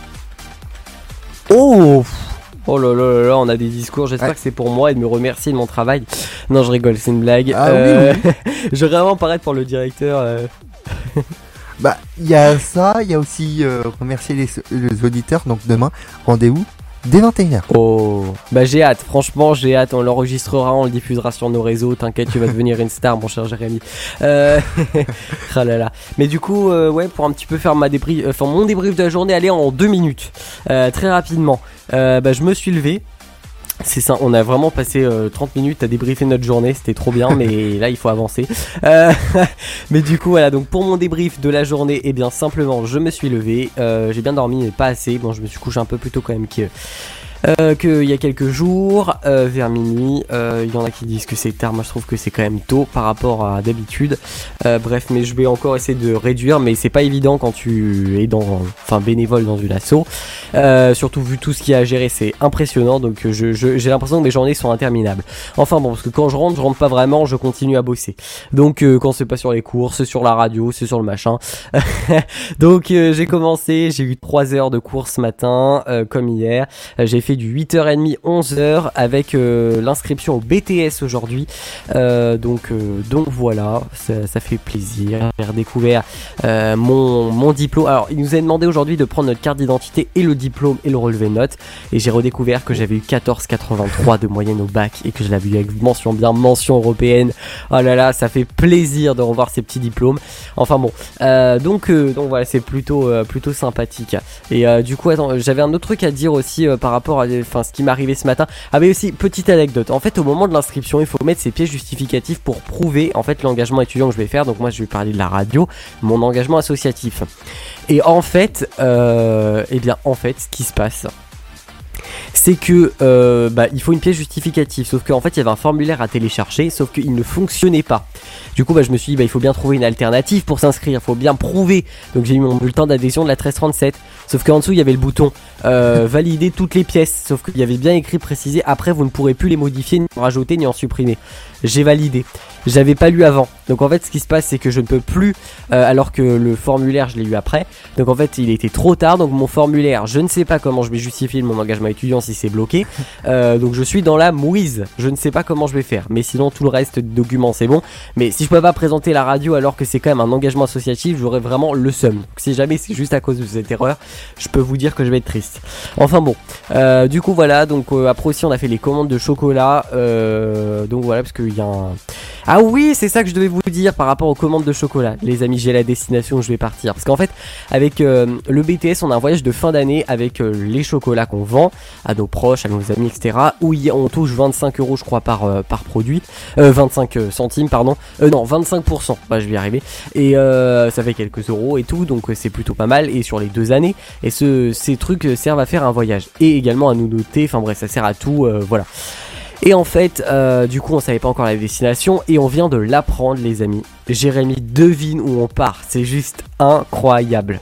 Oh Oh là là là là, on a des discours, j'espère Ouais. que c'est pour moi et de me remercier de mon travail. Non je rigole, c'est une blague. Ah Euh, oui, je vais vraiment paraître pour le directeur. euh. Bah, il y a ça, il y a aussi euh, remercier les, les auditeurs. Donc demain, rendez-vous dès vingt et une heures. Oh, bah j'ai hâte, franchement j'ai hâte, on l'enregistrera, on le diffusera sur nos réseaux, t'inquiète, tu vas devenir une star mon cher Jérémy. Euh... ah là là. Mais du coup, euh, ouais, pour un petit peu faire ma débrief, enfin mon débrief de la journée, allez en deux minutes, euh, très rapidement. Euh, bah je me suis levé. C'est ça, on a vraiment passé euh, trente minutes à débriefer notre journée, c'était trop bien, mais là il faut avancer. Euh, mais du coup voilà, donc pour mon débrief de la journée, eh bien simplement je me suis levé, euh, j'ai bien dormi mais pas assez, bon je me suis couché un peu plus tôt quand même que, euh, qu'il y a quelques jours, euh, vers minuit. Il euh, y en a qui disent que c'est tard, moi je trouve que c'est quand même tôt par rapport à d'habitude. Euh, bref, mais je vais encore essayer de réduire, mais c'est pas évident quand tu es dans, enfin bénévole dans une asso. Euh, surtout vu tout ce qu'il y a à gérer, c'est impressionnant. Donc je, je, j'ai l'impression que mes journées sont interminables. Enfin bon, parce que quand je rentre, je rentre pas vraiment, je continue à bosser. Donc euh, quand c'est pas sur les cours, c'est sur la radio, c'est sur le machin. Donc euh, j'ai commencé, j'ai eu trois heures de cours ce matin, euh, comme hier. Euh, j'ai fait du huit heures trente, onze heures avec euh, l'inscription au B T S aujourd'hui. Euh, donc euh, donc voilà, ça, ça fait plaisir. J'ai redécouvert euh, mon, mon diplôme. Alors il nous a demandé aujourd'hui de prendre notre carte d'identité et le diplôme et le relevé de notes. Et j'ai redécouvert que j'avais eu quatorze virgule quatre-vingt-trois de moyenne au bac et que je l'avais eu avec mention bien, mention européenne. Oh là là, ça fait plaisir de revoir ces petits diplômes. Enfin bon, euh, donc euh, donc voilà, c'est plutôt euh, plutôt sympathique. Et euh, du coup, attends, j'avais un autre truc à dire aussi euh, par rapport à, enfin, ce qui m'est arrivé ce matin. Ah mais aussi petite anecdote. En fait, au moment de l'inscription, il faut mettre ses pièces justificatifs pour prouver en fait l'engagement étudiant que je vais faire. Donc moi, je vais parler de la radio, mon engagement associatif. Et en fait, euh, eh bien, en fait, ce qui se passe, c'est que euh, bah, il faut une pièce justificative, sauf qu'en fait il y avait un formulaire à télécharger, sauf qu'il ne fonctionnait pas. Du coup bah, je me suis dit bah, il faut bien trouver une alternative pour s'inscrire, il faut bien prouver. Donc j'ai eu mon bulletin d'adhésion de la treize trente-sept, sauf qu'en dessous il y avait le bouton euh, valider toutes les pièces, sauf qu'il y avait bien écrit précisé après vous ne pourrez plus les modifier, ni en rajouter ni en supprimer. J'ai validé, j'avais pas lu avant. Donc en fait ce qui se passe c'est que je ne peux plus euh, alors que le formulaire je l'ai eu après. Donc en fait il était trop tard, donc mon formulaire je ne sais pas comment je vais justifier mon engagement étudiant si c'est bloqué. Euh, donc je suis dans la mouise, je ne sais pas comment je vais faire. Mais sinon tout le reste de documents c'est bon. Mais si je peux pas présenter la radio alors que c'est quand même un engagement associatif, j'aurais vraiment le seum. Donc si jamais c'est juste à cause de cette erreur, je peux vous dire que je vais être triste. Enfin bon, euh, du coup voilà, donc euh, après aussi on a fait les commandes de chocolat. Euh, donc voilà parce qu'il y a un... Ah oui, c'est ça que je devais vous dire par rapport aux commandes de chocolat. Les amis, j'ai la destination où je vais partir. Parce qu'en fait, avec euh, le B T S, on a un voyage de fin d'année avec euh, les chocolats qu'on vend à nos proches, à nos amis, et cetera. Où y, on touche vingt-cinq euros, je crois, par, euh, par produit. Euh, vingt-cinq centimes, pardon. Euh, non, vingt-cinq pour cent. Bah, je vais y arriver. Et euh, ça fait quelques euros et tout. Donc, euh, c'est plutôt pas mal. Et sur les deux années. Et ce, ces trucs servent à faire un voyage. Et également à nous noter. Enfin bref, ça sert à tout. Euh, voilà. Et en fait, euh, du coup, on savait pas encore la destination et on vient de l'apprendre, les amis. Jérémy, devine où on part. C'est juste incroyable.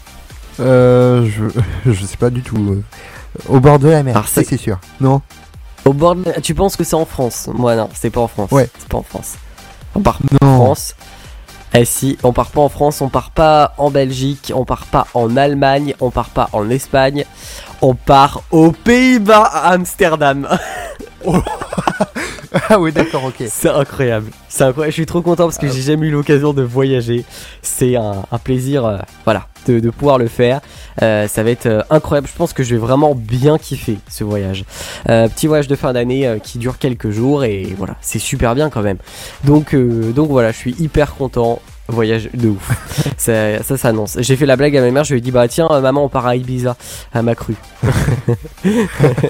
Euh, je, je sais pas du tout. Euh, au bord de la mer, Alors, ça c'est... c'est sûr. Non. Au bord de la... Tu penses que c'est en France? Moi, non, c'est pas en France. Ouais. C'est pas en France. On part pas non. en France. Eh si, on part pas en France, on part pas en Belgique, on part pas en Allemagne, on part pas en Espagne, on part aux Pays-Bas, à Amsterdam. Oh. Ah oui, d'accord, ok. C'est incroyable. C'est incroyable. Je suis trop content parce que j'ai jamais eu l'occasion de voyager. C'est un, un plaisir, euh, voilà, de, de pouvoir le faire. Euh, ça va être euh, incroyable. Je pense que je vais vraiment bien kiffer ce voyage. Euh, petit voyage de fin d'année euh, qui dure quelques jours et voilà, c'est super bien quand même. Donc, euh, donc voilà, je suis hyper content. Voyage de ouf. ça, ça s'annonce. J'ai fait la blague à ma mère, je lui ai dit bah tiens euh, maman on part à Ibiza. Elle m'a cru. Ouais,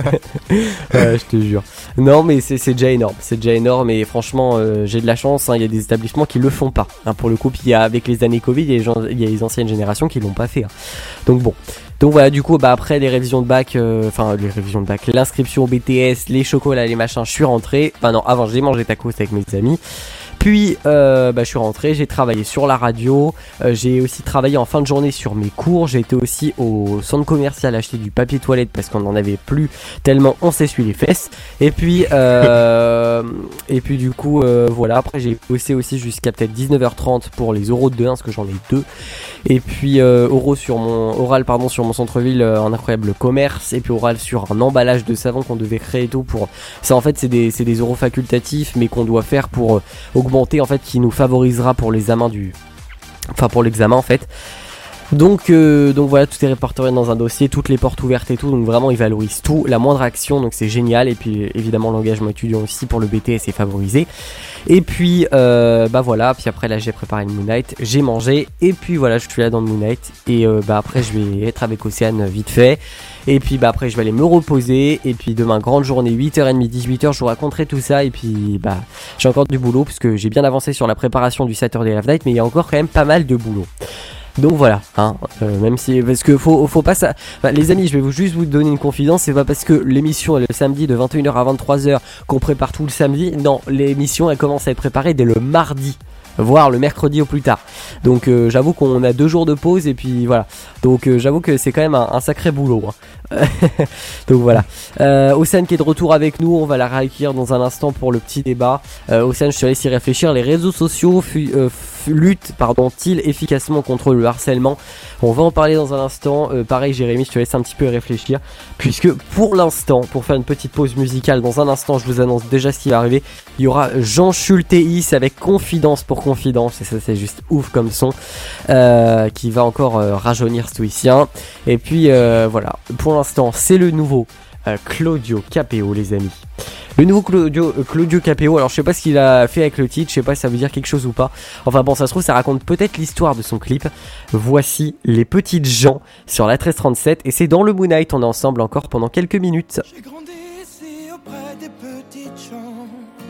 je te jure. Non mais c'est, c'est déjà énorme. C'est déjà énorme et franchement euh, j'ai de la chance. Il hein, y a des établissements qui le font pas. Hein, pour le coup, il y a avec les années Covid, il y a les, gens, il y a les anciennes générations qui l'ont pas fait. Hein. Donc bon. Donc voilà, du coup, bah après les révisions de bac, enfin euh, les révisions de bac, l'inscription au B T S, les chocolats, les machins, je suis rentré. Enfin non, avant j'ai mangé tacos avec mes amis. Puis euh, bah, je suis rentré, j'ai travaillé sur la radio, euh, j'ai aussi travaillé en fin de journée sur mes cours, j'ai été aussi au centre commercial acheter du papier toilette parce qu'on n'en avait plus tellement on s'essuie les fesses. Et puis, euh, et puis du coup euh, voilà, après j'ai bossé aussi jusqu'à peut-être dix-neuf heures trente pour les oraux de deux, parce que j'en ai deux. Et puis euh, oraux sur mon, oral pardon sur mon centre-ville, euh, un incroyable commerce. Et puis oral sur un emballage de savon qu'on devait créer et tout pour... Ça en fait c'est des, c'est des oraux facultatifs mais qu'on doit faire pour euh, augmenter en fait qui nous favorisera pour l'examen du enfin pour l'examen en fait donc euh, donc voilà, tout est répertorié dans un dossier, toutes les portes ouvertes et tout, donc vraiment ils valorisent tout, la moindre action, donc c'est génial. Et puis évidemment l'engagement étudiant aussi pour le B T S est favorisé. Et puis euh, bah voilà, puis après là j'ai préparé le Moon Night, j'ai mangé et puis voilà je suis là dans le Moon Night et euh, bah après je vais être avec Océane vite fait. Et puis bah après je vais aller me reposer. Et puis demain grande journée, huit heures trente, dix-huit heures, je vous raconterai tout ça. Et puis bah j'ai encore du boulot parce que j'ai bien avancé sur la préparation du Saturday Live Night, mais il y a encore quand même pas mal de boulot. Donc voilà, hein, euh, même si, parce que faut, faut pas ça. Enfin, les amis, je vais vous juste vous donner une confidence, c'est pas parce que l'émission est le samedi de vingt et une heures à vingt-trois heures qu'on prépare tout le samedi. Non, l'émission elle commence à être préparée dès le mardi, voire le mercredi au plus tard. Donc euh, j'avoue qu'on a deux jours de pause et puis voilà. Donc euh, j'avoue que c'est quand même un, un sacré boulot. Hein. Donc voilà. Euh, Océane qui est de retour avec nous, on va la réaccueillir dans un instant pour le petit débat. Euh, Océane, je te laisse y réfléchir. Les réseaux sociaux fu- euh, fu- luttent, pardon-ils efficacement contre le harcèlement. On va en parler dans un instant. Euh, pareil, Jérémy, je te laisse un petit peu y réfléchir, puisque pour l'instant, pour faire une petite pause musicale, dans un instant, je vous annonce déjà ce qui va arriver. Il y aura Jean Schulteis avec Confidence pour Confidence, et ça c'est juste ouf comme son, euh, qui va encore euh, rajeunir stoïcien. Et puis euh, voilà, pour l'instant c'est le nouveau euh, Claudio Capéo, les amis. Le nouveau Claudio, euh, Claudio Capéo, alors je sais pas ce qu'il a fait avec le titre, je sais pas si ça veut dire quelque chose ou pas. Enfin bon, ça se trouve ça raconte peut-être l'histoire de son clip. Voici Les Petites Gens sur la treize trente-sept, et c'est dans le Moon Night, on est ensemble encore pendant quelques minutes. J'ai grandi ici auprès des petites gens,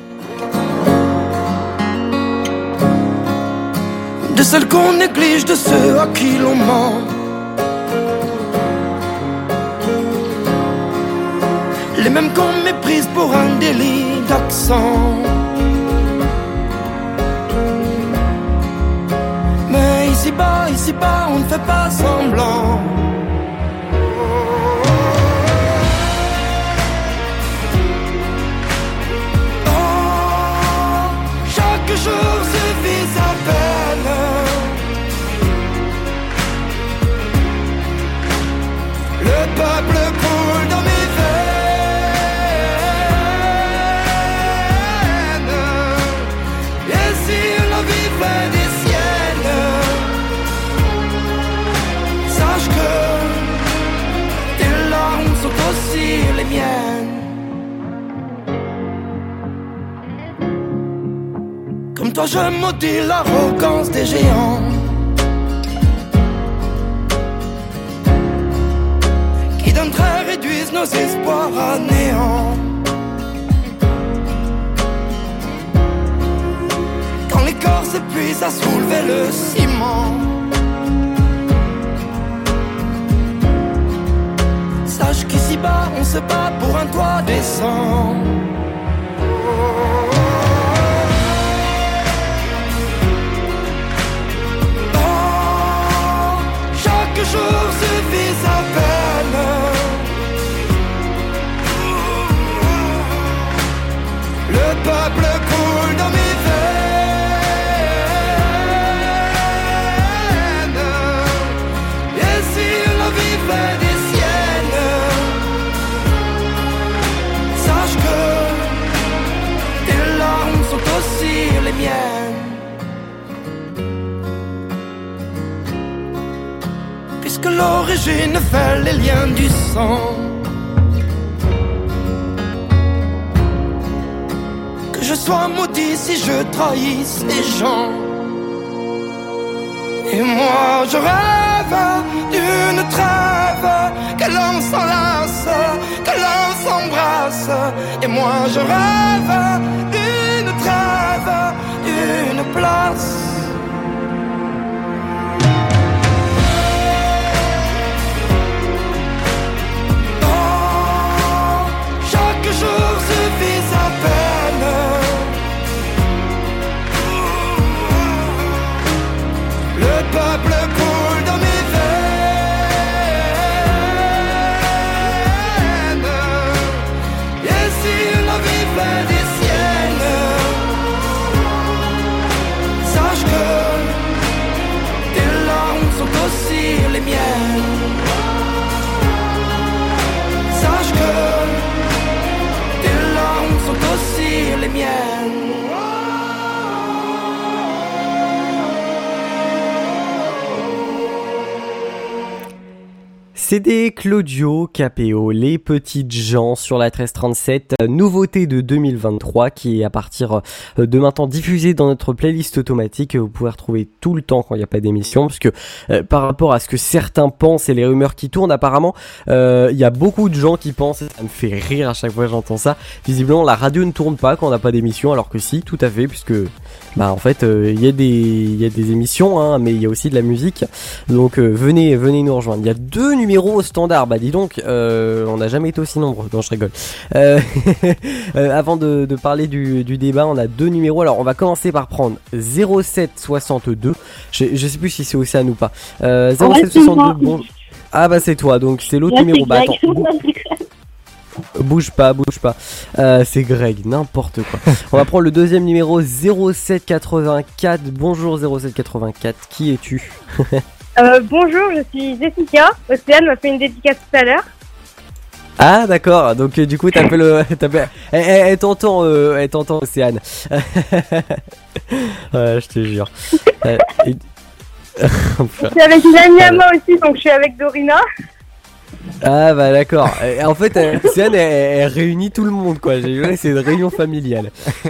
de celles qu'on néglige, de ceux à qui l'on ment. Les mêmes qu'on méprise pour un délit d'accent. Mais ici-bas, ici-bas, on ne fait pas semblant. Oh, chaque jour suffit à peine. Le peuple coule dans mes veines. Les miennes. Comme toi je maudis l'arrogance des géants qui d'un trait réduisent nos espoirs à néant. Quand les corps s'épuisent à soulever le ciment, sache qu'ici-bas on se bat pour un toit décent. Oh, chaque jour suffit à peine. Le peuple coule dans mes veines. Et si la vie fait des aussi les miennes, puisque l'origine fait les liens du sang. Que je sois maudit si je trahisse les gens. Et moi je rêve d'une trêve, que l'on s'enlace, que l'on s'embrasse. Et moi je rêve d'une trêve, d'une place. Oh, chaque jour suffit à peine. Le peuple coule dans mes veines. Et si la vie fait des siennes, sache que C'était Claudio Capéo, Les Petites Gens sur la treize trente-sept, nouveauté de deux mille vingt-trois qui est à partir de maintenant diffusée dans notre playlist automatique. Vous pouvez retrouver tout le temps quand il n'y a pas d'émission, parce que euh, par rapport à ce que certains pensent et les rumeurs qui tournent, apparemment il euh, y a beaucoup de gens qui pensent, et ça me fait rire à chaque fois que j'entends ça, visiblement la radio ne tourne pas quand on n'a pas d'émission, alors que si, tout à fait, puisque bah en fait il euh, y a des il y a des émissions, hein, mais il y a aussi de la musique, donc euh, venez venez nous rejoindre. Il y a deux numéros au standard, bah dis donc, euh, on n'a jamais été aussi nombreux. Non, je rigole. Euh, euh, avant de, de parler du, du débat, on a deux numéros. Alors on va commencer par prendre zéro sept soixante-deux. Je, je sais plus si c'est Océane ou pas. Euh, zéro sept soixante-deux. Bon. Ah bah c'est toi, donc c'est l'autre Ouais, numéro. c'est Bah Greg. attends. Bouge pas, bouge pas. Euh, c'est Greg, n'importe quoi. On va prendre le deuxième numéro, zéro sept quatre-vingt-quatre. Bonjour zéro sept quatre-vingt-quatre, qui es-tu? Euh, bonjour, je suis Jessica. Océane m'a fait une dédicace tout à l'heure. Ah d'accord, donc euh, du coup t'appelles... Euh, t'appelles... Elle, elle, elle t'entend, euh, elle t'entend Océane. Ouais, je te jure. Euh, et... Je suis avec une amie à moi aussi, donc je suis avec Dorina. Ah bah d'accord. Et en fait, elle, Océane, elle, elle réunit tout le monde quoi. J'ai vu, c'est une réunion familiale.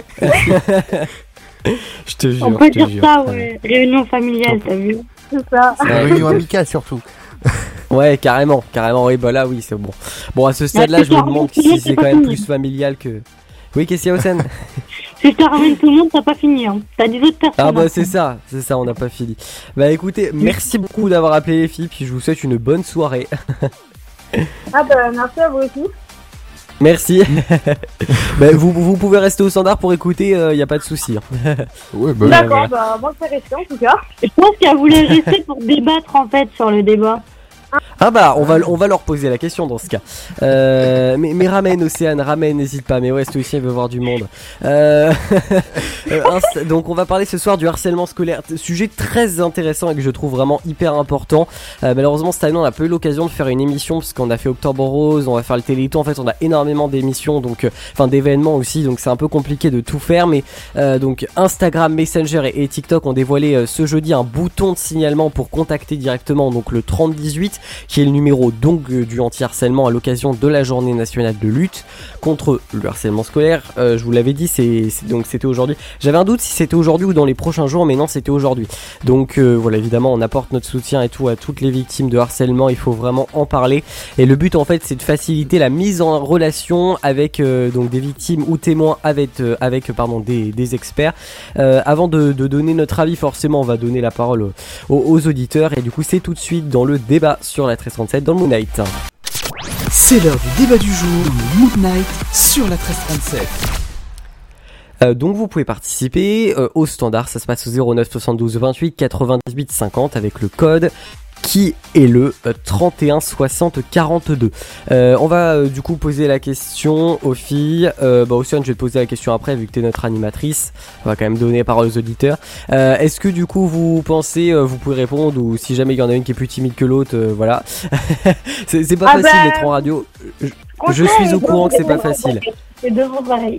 Je te jure. On peut je te dire jure. ça, ouais. Réunion familiale, t'as vu? C'est ça. C'est une réunion amicale surtout. Ouais, carrément, carrément. Oui, bah là, oui, c'est bon. Bon, à ce stade-là, je me demande si c'est quand même plus familial que. Oui, qu'est-ce qu'il y a, Océane? Si je te ramène tout le monde, t'as pas fini, hein. T'as des autres personnes. Ah bah après. c'est ça, c'est ça, on n'a pas fini. Bah écoutez, merci beaucoup d'avoir appelé les filles, puis je vous souhaite une bonne soirée. Ah bah merci à vous aussi. Merci. Bah, vous, vous pouvez rester au standard pour écouter, il euh, n'y a pas de souci. Hein. Ouais, bah, D'accord, bah moi c'est resté en tout cas. Je pense qu'elle voulait rester pour débattre en fait sur le débat. Ah bah on va, on va leur poser la question dans ce cas. Euh, mais, mais ramène Océane, ramène, n'hésite pas. Mais ouais, c'est aussi, elle veut voir du monde. Euh, donc on va parler ce soir du harcèlement scolaire. Sujet très intéressant et que je trouve vraiment hyper important. Euh, malheureusement cette année on n'a pas eu l'occasion de faire une émission parce qu'on a fait Octobre Rose, on va faire le Téléthon. En fait on a énormément d'émissions, donc enfin euh, d'événements aussi. Donc c'est un peu compliqué de tout faire. Mais euh, donc Instagram, Messenger et, et TikTok ont dévoilé euh, ce jeudi un bouton de signalement pour contacter directement donc le trente dix-huit, qui est le numéro donc euh, du anti-harcèlement à l'occasion de la journée nationale de lutte contre le harcèlement scolaire. Euh, je vous l'avais dit, c'est, c'est donc c'était aujourd'hui. J'avais un doute si c'était aujourd'hui ou dans les prochains jours, mais non, c'était aujourd'hui. Donc euh, voilà, évidemment, on apporte notre soutien et tout à toutes les victimes de harcèlement. Il faut vraiment en parler. Et le but en fait, c'est de faciliter la mise en relation avec euh, donc des victimes ou témoins avec euh, avec pardon des, des experts. Euh, avant de, de donner notre avis, forcément, on va donner la parole aux, aux auditeurs. Et du coup, c'est tout de suite dans le débat sur la treize trente-sept dans le Moon Night. C'est l'heure du débat du jour dans le Moon Night sur la treize trente-sept. Euh, donc vous pouvez participer euh, au standard, ça se passe au zéro neuf soixante-douze vingt-huit quatre-vingt-dix-huit cinquante avec le code qui est le euh, trente et un soixante quarante-deux. Euh, on va euh, du coup poser la question aux filles. Euh, bah Océane, je vais te poser la question après vu que tu es notre animatrice. On va quand même donner la parole aux auditeurs. Euh, est-ce que du coup vous pensez, euh, vous pouvez répondre, ou si jamais il y en a une qui est plus timide que l'autre, euh, voilà. c'est, c'est pas Ah facile bah, d'être en radio. Je, je suis au courant que c'est pas facile. C'est devant pareil.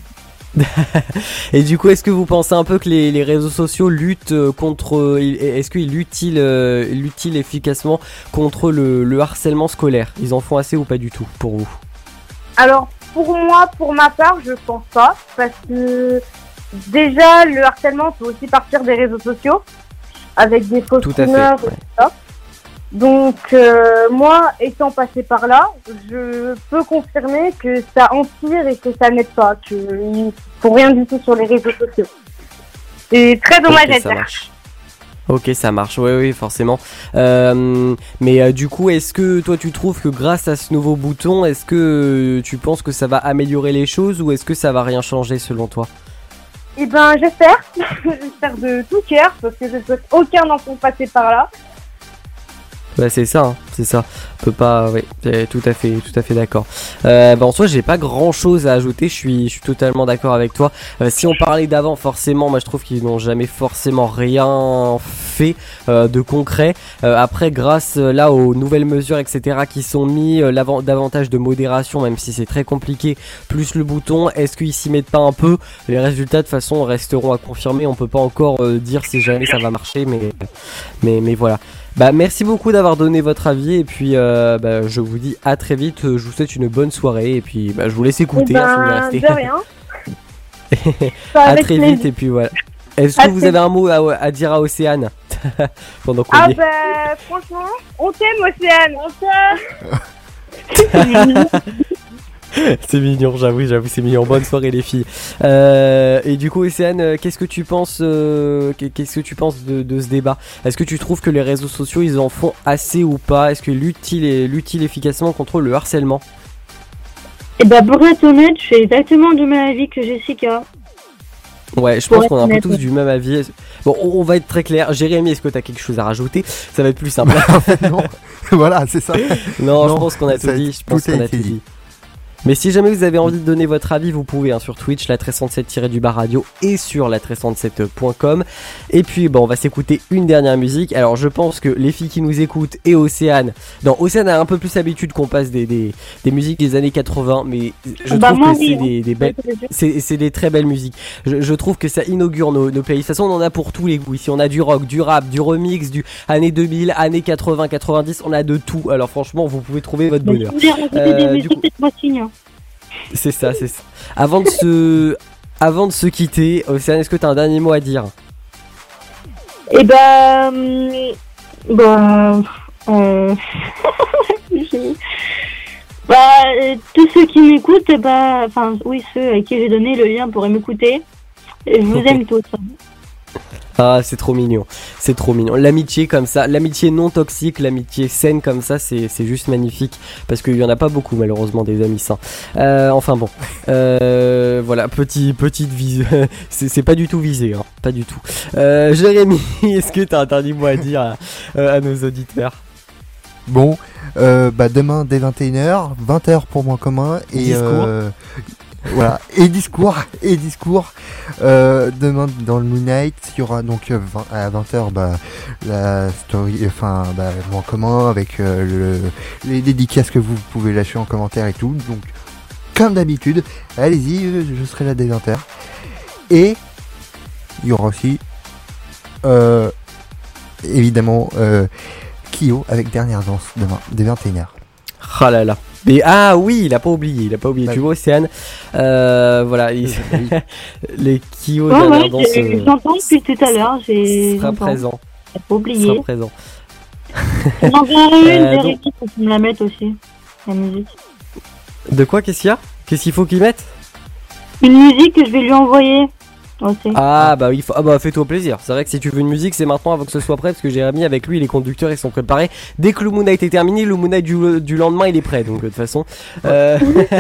Et du coup, est-ce que vous pensez un peu que les, les réseaux sociaux luttent contre, est-ce qu'ils luttent, euh, luttent efficacement contre le, le harcèlement scolaire? Ils en font assez ou pas du tout pour vous? Alors pour moi, pour ma part, je pense pas, parce que déjà le harcèlement peut aussi partir des réseaux sociaux avec des fausses Tout à rumeurs fait, et ouais. tout ça. Donc euh, moi, étant passé par là, je peux confirmer que ça empire et que ça n'aide pas, qu'il faut rien du tout sur les réseaux sociaux. C'est très dommage Ok, à ça dire. marche. Ok, ça marche, oui, oui, forcément. Euh, mais euh, du coup, est-ce que toi tu trouves que grâce à ce nouveau bouton, est-ce que tu penses que ça va améliorer les choses ou est-ce que ça va rien changer selon toi? Eh ben j'espère, j'espère de tout cœur, parce que je ne souhaite aucun enfant passer par là. Bah c'est ça, hein, c'est ça. On peut pas, oui, tout à fait, tout à fait d'accord. Euh, bah en soi, j'ai pas grand chose à ajouter. Je suis, je suis totalement d'accord avec toi. Euh, si on parlait d'avant, forcément, moi je trouve qu'ils n'ont jamais forcément rien fait euh, de concret. Euh, après, grâce euh, là aux nouvelles mesures, et cetera, qui sont mis, euh, davantage de modération, même si c'est très compliqué. Plus le bouton, est-ce qu'ils s'y mettent pas un peu? Les résultats de toute façon resteront à confirmer. On peut pas encore euh, dire si jamais ça va marcher, mais, mais, mais voilà. Bah merci beaucoup d'avoir donné votre avis et puis euh, bah, je vous dis à très vite. Je vous souhaite une bonne soirée et puis bah, je vous laisse écouter. Eh ben, hein, si vous voulez rester. de rien. À Avec très plaisir. vite et puis voilà. Est-ce À que vous très avez un mot à, à dire à Océane pendant qu'on Ah y est? bah franchement, on t'aime Océane, on t'aime. C'est mignon, j'avoue, j'avoue, c'est mignon. Bonne soirée les filles. Euh, et du coup, Océane, euh, qu'est-ce que tu penses, euh, qu'est-ce que tu penses de, de ce débat? Est-ce que tu trouves que les réseaux sociaux, ils en font assez ou pas? Est-ce que l'utile l'utile efficacement contre le harcèlement? Et bah pour être honnête, je suis exactement du même avis que Jessica. Ouais, je Pour pense être qu'on est un peu honnête, tous ouais. du même avis. Bon, on, on va être très clair. Jérémy, est-ce que t'as quelque chose à rajouter? Ça va être plus simple. Non, voilà, c'est ça. Non, Non, je pense qu'on a tout ça- dit. Je pense tout a qu'on a été tout dit. dit. Mais si jamais vous avez envie de donner votre avis, vous pouvez hein, sur Twitch, la treize cent sept du bas radio et sur la treize cent sept point com. Et puis bon, on va s'écouter une dernière musique. Alors je pense que les filles qui nous écoutent et Océane, non, Océane a un peu plus l'habitude qu'on passe des, des, des musiques des années quatre-vingts, mais je Bah, trouve moi, que oui, c'est hein. des, des belles, c'est, c'est des très belles musiques. Je, je trouve que ça inaugure nos, nos playlists. De toute façon, on en a pour tous les goûts. Ici, on a du rock, du rap, du remix, du années deux mille, années quatre-vingts, quatre-vingt-dix. On a de tout. Alors franchement, vous pouvez trouver votre Mais bonheur. si vous voulez rajouter Euh, des du musiques, coup- faites-moi signe. hein. C'est ça, c'est ça. Avant de se, avant de se quitter, Océane, est-ce que t'as un dernier mot à dire? Et bah, hum, bah, euh, j'ai- bah, euh, tous ceux qui m'écoutent, bah, enfin, oui, ceux à qui j'ai donné le lien pour m'écouter, je vous aime tous. Ah, c'est trop mignon, c'est trop mignon. L'amitié comme ça, l'amitié non toxique, l'amitié saine comme ça, c'est, c'est juste magnifique. Parce qu'il y en a pas beaucoup malheureusement des amis sains. Euh, enfin bon, euh, voilà, petit, petite vise, c'est, c'est pas du tout visé, hein, pas du tout. Euh, Jérémy, est-ce que t'as un dernier mot à dire à, à nos auditeurs? Bon, euh, bah demain dès vingt et une heures, vingt heures pour moi commun et Discours. euh, voilà, et discours, et discours. Euh, demain dans le Moon Knight, il y aura donc euh, vingt à vingt heures bah, la story, enfin bah, moi commun avec euh, le, les dédicaces que vous pouvez lâcher en commentaire et tout. Donc comme d'habitude, allez-y, euh, je serai là dès vingt heures. Et il y aura aussi euh, évidemment euh, Kyo avec Dernière Danse demain dès vingt et une heures. Ah là là. Mais ah oui, il a pas oublié, il a pas oublié. Ouais. Tu vois, Océane, euh, voilà, il- les Kyo Ouais, dernière ouais, danse j'ai- euh, j'entends depuis tout à l'heure, j'ai, sera j'entends. présent, J'ai pas sera oublié. présent. J'en enverrai une, Euh, Jérémy, pour que tu me la mettes aussi, la musique. De quoi, qu'est-ce qu'il y a? Qu'est-ce qu'il faut qu'il mette? Une musique que je vais lui envoyer. aussi. Ah bah oui, faut- ah bah fais-toi plaisir. C'est vrai que si tu veux une musique, c'est maintenant avant que ce soit prêt, parce que Jérémy avec lui, les conducteurs ils sont préparés. Dès que le Moon Knight est terminé, le Moon Knight du, du lendemain il est prêt. Donc de toute façon, euh,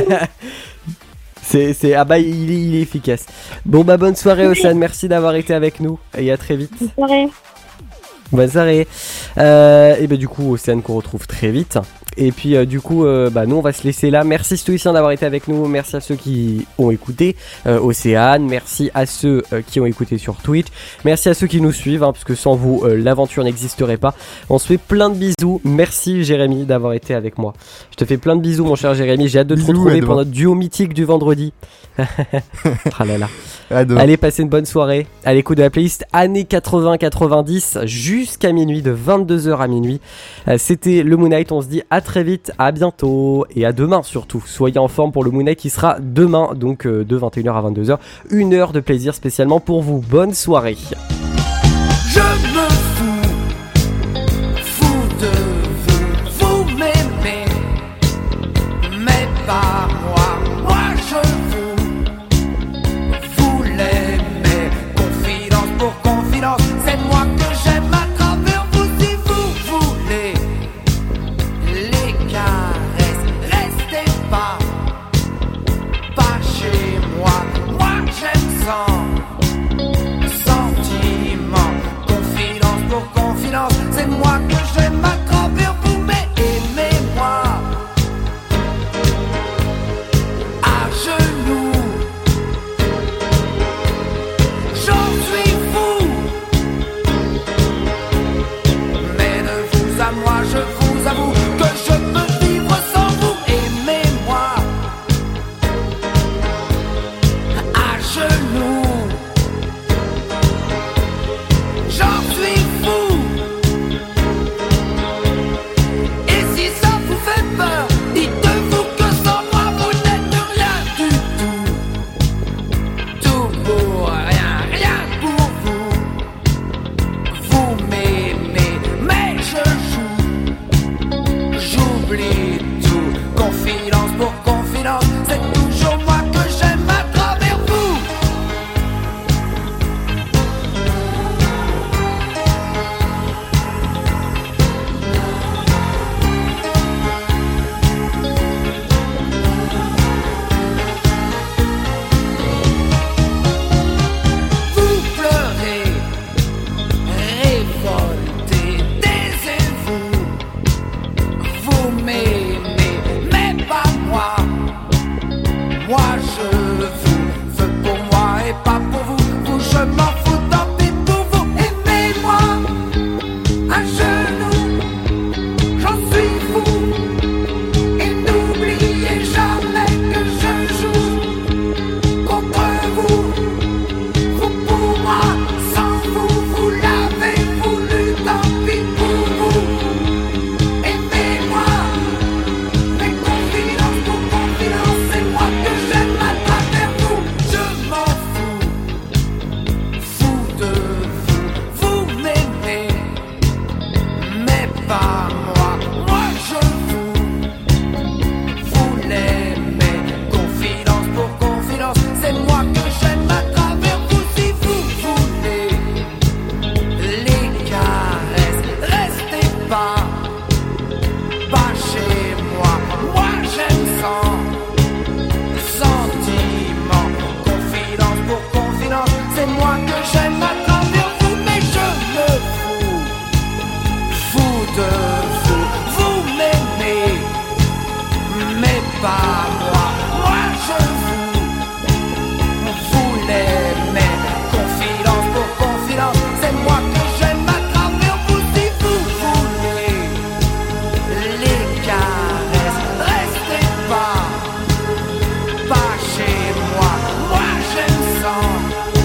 c'est c'est ah bah il est, il est efficace. Bon bah bonne soirée Océane, merci d'avoir été avec nous et à très vite. Bonne soirée. Bonne soirée. Euh, et bah du coup Océane qu'on retrouve très vite. Et puis euh, du coup euh, bah nous on va se laisser là. Merci Stoïcien d'avoir été avec nous. Merci à ceux qui ont écouté euh, Océane. Merci à ceux euh, qui ont écouté sur Twitch. Merci à ceux qui nous suivent hein, parce que sans vous euh, l'aventure n'existerait pas. On se fait plein de bisous. Merci Jérémy d'avoir été avec moi. Je te fais plein de bisous mon cher Jérémy. J'ai hâte de te Bisous, à retrouver demain. pour notre duo mythique du vendredi. Ah là là. À demain. Allez, passez une bonne soirée à l'écoute de la playlist années quatre-vingts quatre-vingt-dix jusqu'à minuit, de vingt-deux heures à minuit. Euh, C'était le Moon Knight, on se dit à très vite, à bientôt et à demain surtout. Soyez en forme pour le Moon Knight qui sera demain, donc euh, de vingt et une heures à vingt-deux heures. Une heure de plaisir spécialement pour vous. Bonne soirée. Je me fous, fous de vous, vous m'aimez, mais pas moi, moi je vous, vous l'aimez, confidence pour confidence, c'est moi que j'aime à travers vous si vous voulez, les caresses, restez pas, pas chez moi, moi j'aime sans sentiment, confiance. je vous veux pour moi et pas pour vous. Vous, je m'en fous, tant pis pour vous. Aimez-moi à genoux, j'en suis fou. Et n'oubliez jamais que je joue contre vous. Vous pour moi, sans vous, vous l'avez voulu, tant pis pour vous. Aimez-moi, mais confidence pour confidence, c'est moi que j'aime à travers vous. Je m'en fous, fou de vous. Vous m'aimez, mais pas moi. Moi je vous, vous l'aimez. Confidence pour confidence, c'est moi que j'aime à travers vous. Si vous voulez les caresses, restez pas, pas chez moi. Moi j'aime sans sentiment. Confidence pour confidence, c'est moi que j'aime à travers vous. Mais je me fous, fou de vous. Vous m'aimez, mais pas moi. Moi je vous, vous l'aimez. Confidence pour confidence, c'est moi que j'aime à travers vous. Si vous voulez les caresses, restez pas, pas chez moi. Moi j'aime sans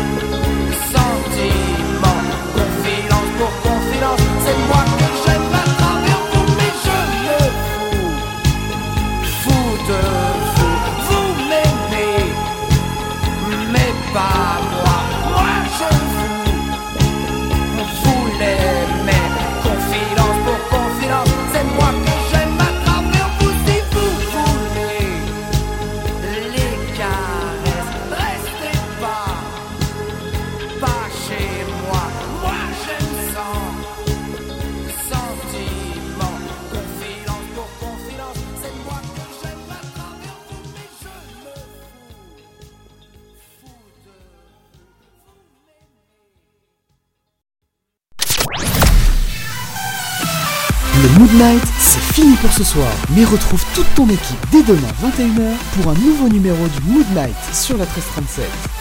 sentiment. Confidence pour confidence, c'est moi que j'aime à travers vous. Mais je me fous, fou de vous. Vous m'aimez, mais pas moi. Moi je vous, vous l'aimez. Confidence pour confidence, c'est moi que j'aime à travers vous. Si vous voulez les caresses, restez pas, pas chez moi. Moi j'aime sans sentiment. Confidence pour confidence, c'est moi que j'aime à travers vous. Mais je me fous, fou de vous. Le Mood Night, c'est fini pour ce soir. Mais retrouve toute ton équipe dès demain vingt et une heures pour un nouveau numéro du Mood Night sur la treize trente-sept.